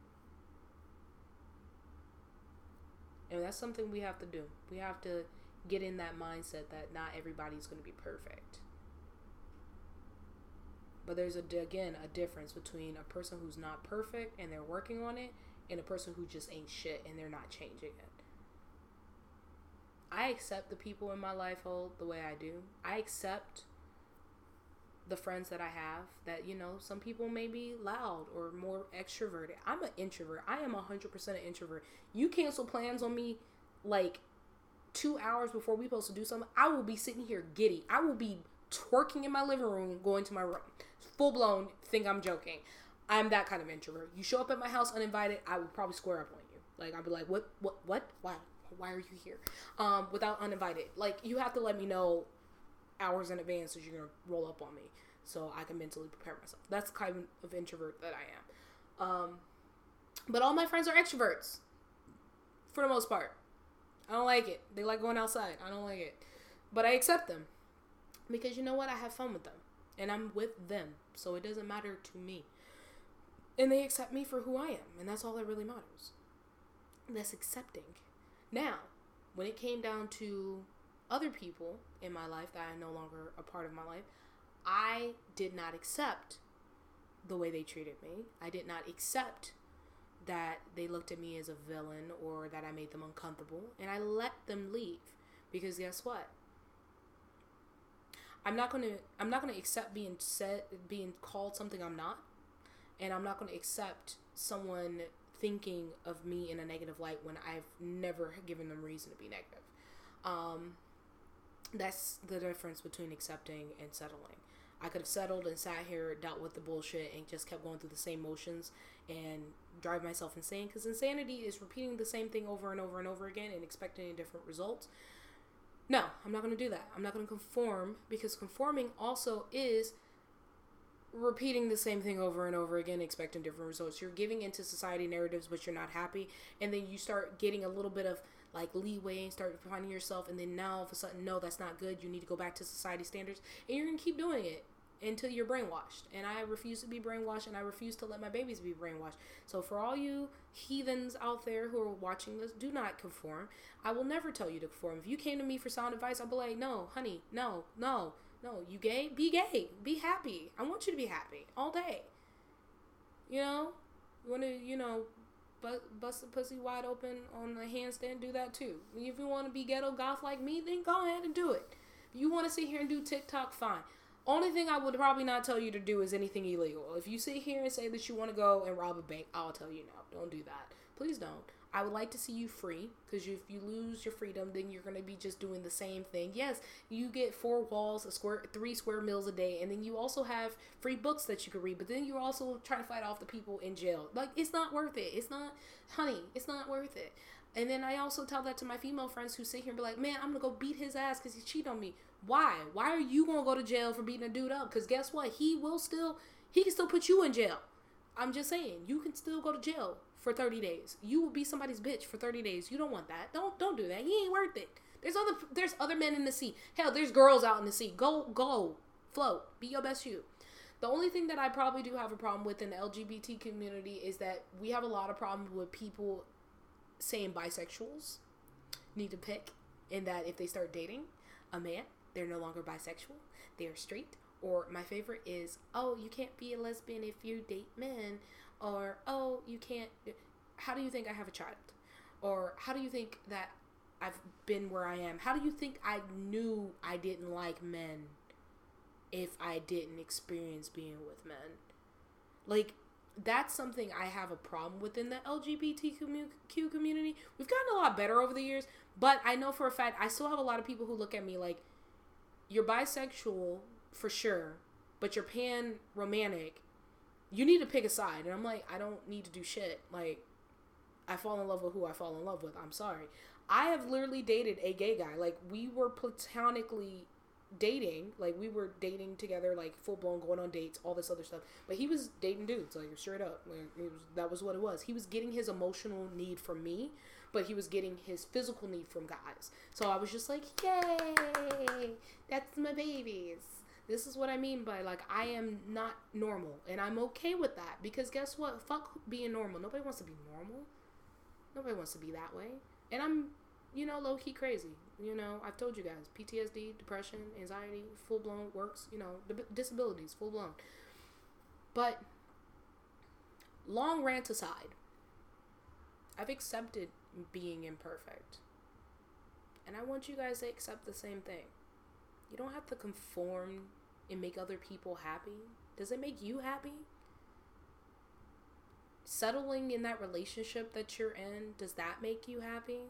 And that's something we have to do. We have to get in that mindset that not everybody's going to be perfect. But there's, a, again, a difference between a person who's not perfect and they're working on it, and a person who just ain't shit and they're not changing it. I accept the people in my life the way I do. I accept the friends that I have, that, you know, some people may be loud or more extroverted. I'm an introvert. I am one hundred percent an introvert. You cancel plans on me like two hours before we supposed to do something, I will be sitting here giddy. I will be twerking in my living room, going to my room. Full blown, think I'm joking. I'm that kind of introvert. You show up at my house uninvited, I would probably square up on you. Like, I'd be like, what, what, what? Why? Why are you here? Um, without uninvited. Like, you have to let me know hours in advance that you're going to roll up on me, so I can mentally prepare myself. That's the kind of introvert that I am. Um, but all my friends are extroverts, for the most part. I don't like it. They like going outside. I don't like it. But I accept them, because you know what? I have fun with them, and I'm with them, so it doesn't matter to me. And they accept me for who I am, and that's all that really matters. And that's accepting. Now, when it came down to other people in my life that are no longer a part of my life, I did not accept the way they treated me. I did not accept that they looked at me as a villain or that I made them uncomfortable, and I let them leave, because guess what? I'm not going to I'm not going to accept being said being called something I'm not, and I'm not going to accept someone thinking of me in a negative light when I've never given them reason to be negative. Um, that's the difference between accepting and settling. I could have settled and sat here, dealt with the bullshit, and just kept going through the same motions and drive myself insane, because insanity is repeating the same thing over and over and over again and expecting different results. No, I'm not going to do that. I'm not going to conform, because conforming also is repeating the same thing over and over again, expecting different results. You're giving into society narratives, but you're not happy, and then you start getting a little bit of like leeway and start finding yourself, and then now all of a sudden, no, that's not good. You need to go back to society standards, and you're going to keep doing it until you're brainwashed. And I refuse to be brainwashed, and I refuse to let my babies be brainwashed. So for all you heathens out there who are watching this, do not conform. I will never tell you to conform. If you came to me for sound advice, I'll be like, no, honey, no, no, no, you gay? Be gay. Be happy. I want you to be happy all day. You know? You want to, you know, bust, bust the pussy wide open on the handstand, do that too. If you want to be ghetto goth like me, then go ahead and do it. If you want to sit here and do TikTok, fine. Only thing I would probably not tell you to do is anything illegal. If you sit here and say that you want to go and rob a bank, I'll tell you no. Don't do that. Please don't. I would like to see you free, because if you lose your freedom, then you're going to be just doing the same thing. Yes, you get four walls, a square, three square meals a day, and then you also have free books that you can read, but then you're also trying to fight off the people in jail. Like, it's not worth it. It's not, honey, it's not worth it. And then I also tell that to my female friends who sit here and be like, man, I'm going to go beat his ass because he cheated on me. Why? Why are you going to go to jail for beating a dude up? Because guess what? He will still, he can still put you in jail. I'm just saying, you can still go to jail for thirty days. You will be somebody's bitch for thirty days. You don't want that. Don't don't do that. He ain't worth it. There's other there's other men in the sea. Hell, there's girls out in the sea. Go go float. Be your best you. The only thing that I probably do have a problem with in the L G B T community is that we have a lot of problems with people saying bisexuals need to pick, in that if they start dating a man, they're no longer bisexual. They're straight. Or my favorite is, oh, you can't be a lesbian if you date men. Or, oh, you can't, how do you think I have a child? Or how do you think that I've been where I am? How do you think I knew I didn't like men if I didn't experience being with men? Like, that's something I have a problem with in the L G B T Q community. We've gotten a lot better over the years, but I know for a fact, I still have a lot of people who look at me like, you're bisexual for sure, but you're pan-romantic. You need to pick a side. And I'm like, I don't need to do shit. Like, I fall in love with who I fall in love with. I'm sorry. I have literally dated a gay guy. Like, we were platonically dating. Like, we were dating together, like, full-blown, going on dates, all this other stuff. But he was dating dudes, like, straight up. Like, it was, that was what it was. He was getting his emotional need from me, but he was getting his physical need from guys. So I was just like, yay! That's my babies. This is what I mean by, like, I am not normal. And I'm okay with that. Because guess what? Fuck being normal. Nobody wants to be normal. Nobody wants to be that way. And I'm, you know, low-key crazy. You know, I've told you guys. P T S D, depression, anxiety, full-blown works. You know, d- disabilities, full-blown. But, long rant aside, I've accepted being imperfect. And I want you guys to accept the same thing. You don't have to conform and make other people happy. Does it make you happy? Settling in that relationship that you're in, does that make you happy?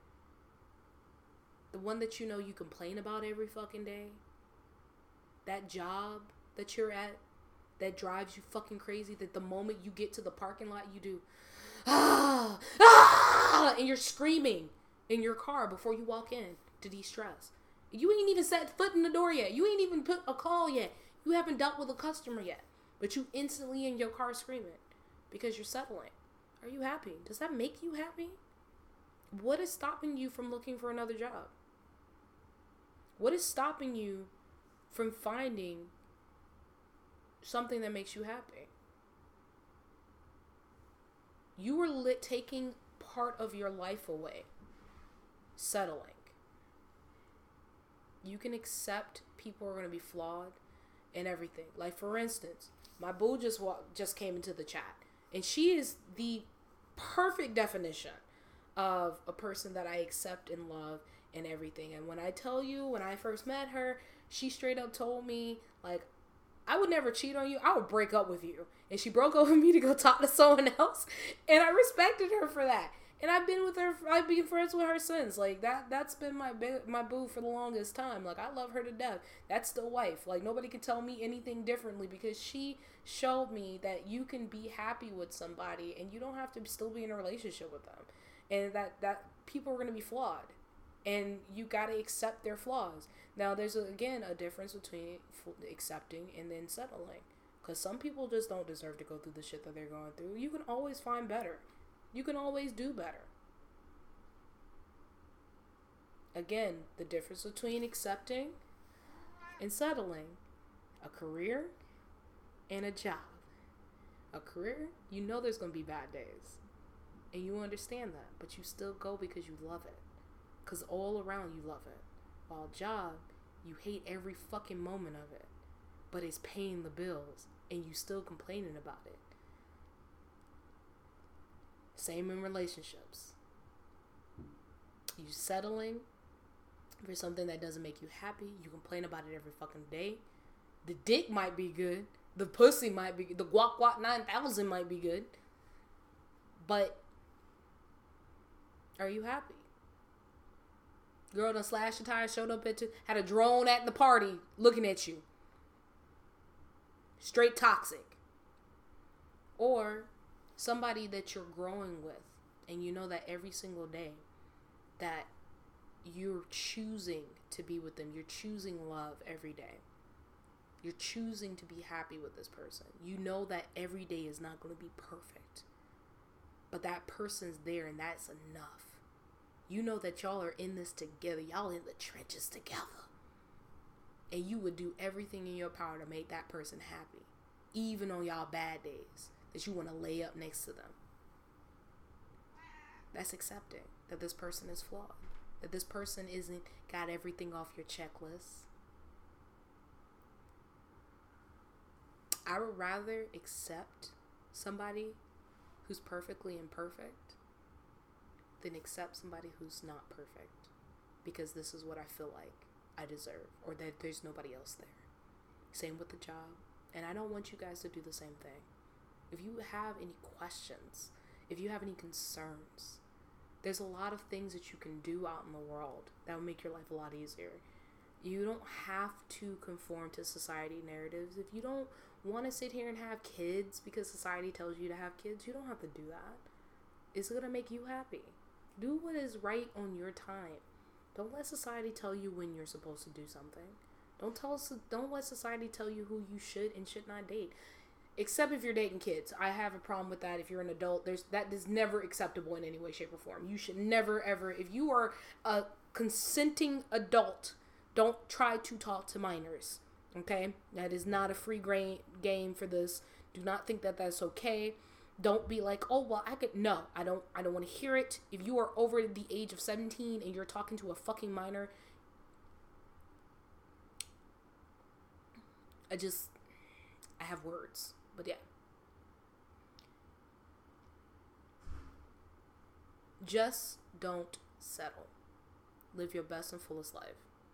The one that you know you complain about every fucking day? That job that you're at that drives you fucking crazy, that the moment you get to the parking lot, you do, ah, ah, and you're screaming in your car before you walk in to de-stress. You ain't even set foot in the door yet. You ain't even put a call yet. You haven't dealt with a customer yet. But you instantly in your car screaming because you're settling. Are you happy? Does that make you happy? What is stopping you from looking for another job? What is stopping you from finding something that makes you happy? You were lit taking part of your life away. Settling. You can accept people are going to be flawed and everything. Like, for instance, my boo just walked, just came into the chat. And she is the perfect definition of a person that I accept and love and everything. And when I tell you, when I first met her, she straight up told me, like, I would never cheat on you. I would break up with you. And she broke up with me to go talk to someone else. And I respected her for that. And I've been with her, I've been friends with her since. Like, that, that's been my my boo for the longest time. Like, I love her to death. That's the wife. Like, nobody can tell me anything differently because she showed me that you can be happy with somebody and you don't have to still be in a relationship with them. And that, that people are going to be flawed. And you got to accept their flaws. Now, there's, a, again, a difference between accepting and then settling. Because some people just don't deserve to go through the shit that they're going through. You can always find better. You can always do better. Again, the difference between accepting and settling. A career and a job. A career, you know there's going to be bad days. And you understand that. But you still go because you love it. Because all around you love it. While a job, you hate every fucking moment of it. But it's paying the bills. And you still complaining about it. Same in relationships. You settling for something that doesn't make you happy. You complain about it every fucking day. The dick might be good. The pussy might be good. The guac guac nine thousand might be good. But are you happy? Girl done slashed your tires, showed up at two, had a drone at the party looking at you. Straight toxic. Or somebody that you're growing with and you know that every single day that you're choosing to be with them. You're choosing love every day. You're choosing to be happy with this person. You know that every day is not going to be perfect. But that person's there and that's enough. You know that y'all are in this together. Y'all in the trenches together. And you would do everything in your power to make that person happy. Even on y'all bad days. That you want to lay up next to them. That's accepting that this person is flawed. That this person isn't got everything off your checklist. I would rather accept somebody who's perfectly imperfect than accept somebody who's not perfect. Because this is what I feel like I deserve. Or that there's nobody else there. Same with the job. And I don't want you guys to do the same thing. If you have any questions, if you have any concerns, there's a lot of things that you can do out in the world that will make your life a lot easier. You don't have to conform to society narratives. If you don't want to sit here and have kids because society tells you to have kids, you don't have to do that. It's going to make you happy. Do what is right on your time. Don't let society tell you when you're supposed to do something. Don't tell us. Don't let society tell you who you should and should not date. Except if you're dating kids. I have a problem with that. If you're an adult, there's that is never acceptable in any way, shape, or form. You should never, ever, if you are a consenting adult, don't try to talk to minors. Okay? That is not a free gra- game for this. Do not think that that's okay. Don't be like, oh, well, I could. No, I don't, I don't want to hear it. If you are over the age of seventeen and you're talking to a fucking minor, I just, I have words. But yeah. Just don't settle. Live your best and fullest life.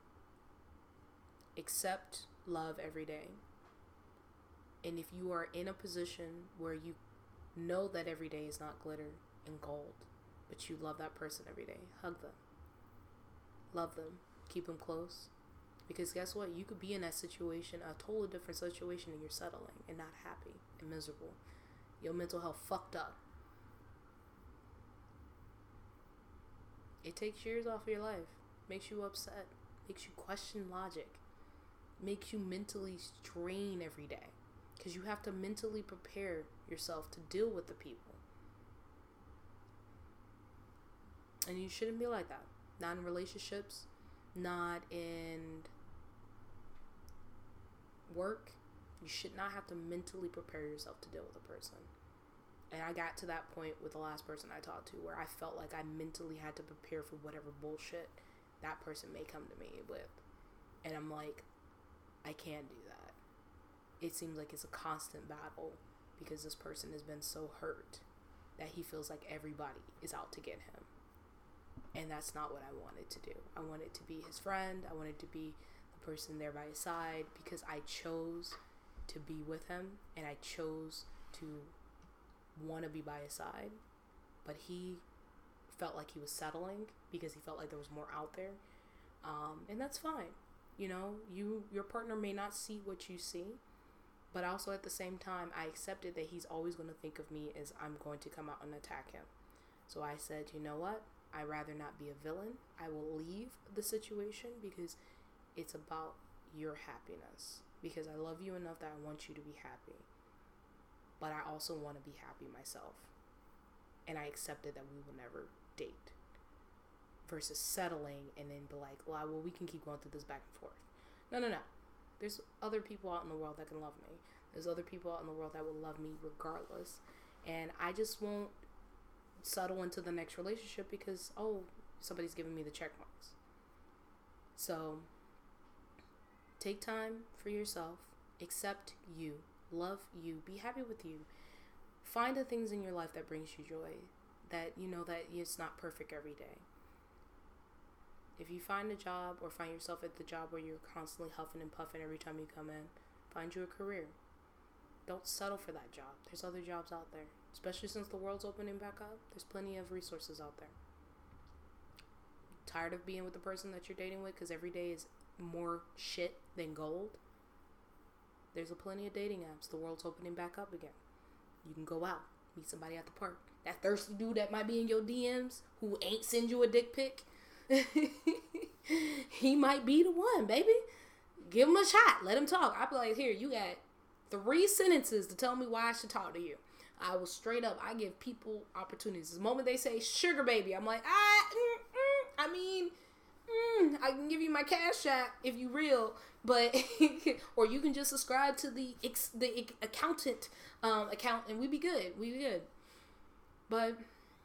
Accept love every day. And if you are in a position where you know that every day is not glitter and gold, but you love that person every day, hug them. Love them. Keep them close. Because guess what? You could be in that situation, a totally different situation, and you're settling and not happy and miserable. Your mental health fucked up. It takes years off of your life. Makes you upset. Makes you question logic. Makes you mentally strain every day. Because you have to mentally prepare yourself to deal with the people. And you shouldn't be like that. Not in relationships. Not in work. You should not have to mentally prepare yourself to deal with a person. And I got to that point with the last person I talked to where I felt like I mentally had to prepare for whatever bullshit that person may come to me with. And I'm like, I can't do that. It seems like it's a constant battle because this person has been so hurt that he feels like everybody is out to get him. And that's not what I wanted to do. I wanted to be his friend. I wanted to be the person there by his side because I chose to be with him and I chose to want to be by his side. But he felt like he was settling because he felt like there was more out there. Um, and that's fine. You know, you your partner may not see what you see, but also at the same time, I accepted that he's always going to think of me as I'm going to come out and attack him. So I said, you know what? I'd rather not be a villain. I will leave the situation because it's about your happiness. Because I love you enough that I want you to be happy. But I also want to be happy myself. And I accepted that we will never date. Versus settling and then be like, well, well, we can keep going through this back and forth. No, no, no. There's other people out in the world that can love me. There's other people out in the world that will love me regardless. And I just won't settle into the next relationship because, oh, somebody's giving me the check marks. So, take time for yourself. Accept you. Love you. Be happy with you. Find the things in your life that brings you joy. That you know that it's not perfect every day. If you find a job or find yourself at the job where you're constantly huffing and puffing every time you come in, find you a career. Don't settle for that job. There's other jobs out there. Especially since the world's opening back up, there's plenty of resources out there. Tired of being with the person that you're dating with because every day is more shit than gold? There's a plenty of dating apps. The world's opening back up again. You can go out, meet somebody at the park. That thirsty dude that might be in your D Ms who ain't send you a dick pic, he might be the one, baby. Give him a shot. Let him talk. I'll be like, here, you got three sentences to tell me why I should talk to you. I will straight up, I give people opportunities. The moment they say sugar baby, I'm like, ah, mm, mm, I mean, mm, I can give you my cash app if you real, but, or you can just subscribe to the ex, the accountant um, account and we be good. We be good. But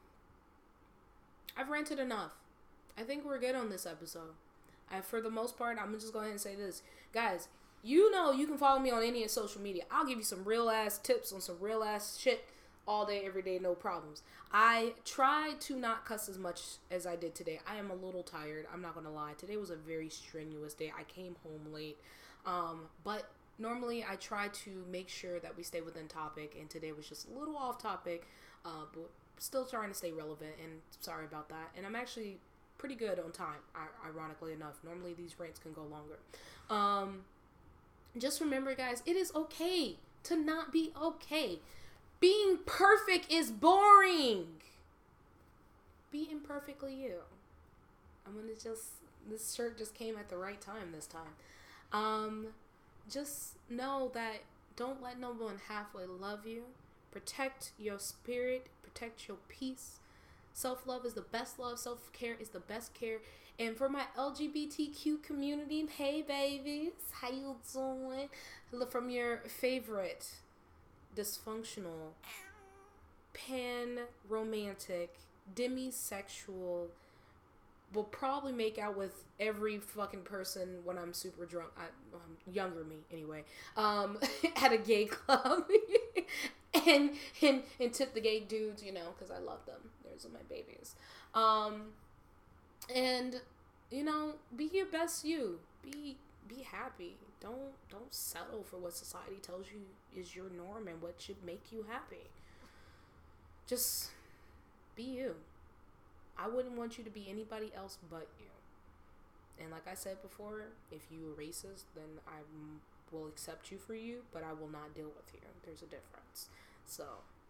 I've ranted enough. I think we're good on this episode. I, for the most part, I'm just going to go ahead and say this. Guys, you know you can follow me on any of social media. I'll give you some real ass tips on some real ass shit all day, every day, no problems. I try to not cuss as much as I did today. I am a little tired. I'm not going to lie. Today was a very strenuous day. I came home late. Um, but normally I try to make sure that we stay within topic. And today was just a little off topic. Uh, but still trying to stay relevant. And sorry about that. And I'm actually pretty good on time, ironically enough. Normally these rants can go longer. Um... Just remember, guys, it is okay to not be okay. Being perfect is boring. be imperfectly you. I'm gonna just, this shirt just came at the right time this time. Um, just know that don't let no one halfway love you. Protect your spirit. Protect your peace. Self-love is the best love. Self-care is the best care. And for my L G B T Q community, hey babies, how you doing? From your favorite dysfunctional, pan-romantic, demisexual, will probably make out with every fucking person when I'm super drunk. I, um, younger me, anyway. Um, at a gay club. and, and, and tip the gay dudes, you know, because I love them. Those are my babies. Um, and, you know, be your best you. Be, be happy. Don't, don't settle for what society tells you is your norm and what should make you happy. Just be you. I wouldn't want you to be anybody else but you. And like I said before, if you are racist, then I will accept you for you, but I will not deal with you. There's a difference. So,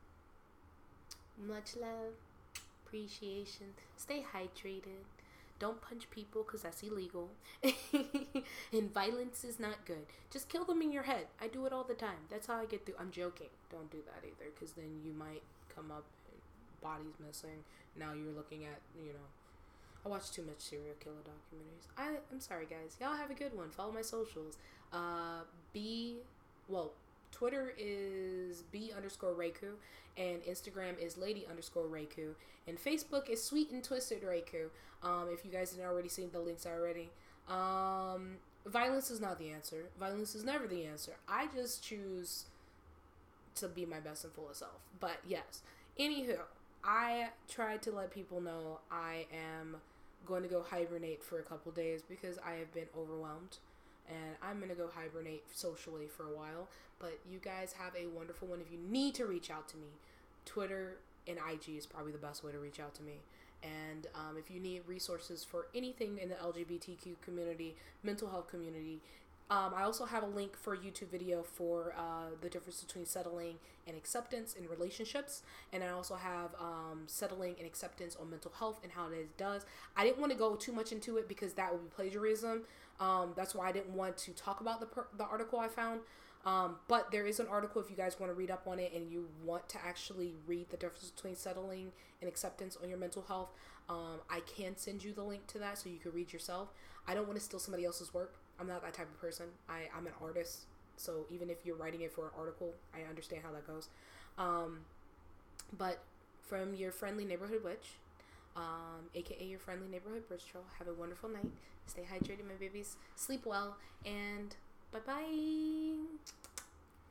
much love, appreciation, stay hydrated. Don't punch people because that's illegal. And violence is not good. Just kill them in your head. I do it all the time. That's how I get through. I'm joking. Don't do that either, because then you might come up and bodies missing. Now you're looking at, you know, I watch too much serial killer documentaries. I, I'm sorry, guys. Y'all have a good one. Follow my socials. Uh, B, well, Twitter is B underscore Reiku, and Instagram is Lady underscore Reiku, and Facebook is Sweet and Twisted Reiku. Um, if you guys didn't already see the links already. Um, violence is not the answer. Violence is never the answer. I just choose to be my best and fullest self. But yes. Anywho, I tried to let people know I am going to go hibernate for a couple days because I have been overwhelmed. And I'm going to go hibernate socially for a while. But you guys have a wonderful one. If you need to reach out to me, Twitter and I G is probably the best way to reach out to me. And um, if you need resources for anything in the L G B T Q community, mental health community, um, I also have a link for a YouTube video for uh, the difference between settling and acceptance in relationships. And I also have um, settling and acceptance on mental health and how it does. I didn't want to go too much into it because that would be plagiarism. Um, that's why I didn't want to talk about the per- the article I found. Um, but there is an article if you guys want to read up on it and you want to actually read the difference between settling and acceptance on your mental health. Um, I can send you the link to that so you can read yourself. I don't want to steal somebody else's work. I'm not that type of person. I, I'm an artist. So even if you're writing it for an article, I understand how that goes. Um, but from your friendly neighborhood witch, um, aka your friendly neighborhood bridge troll, have a wonderful night. Stay hydrated, my babies. Sleep well. And bye-bye.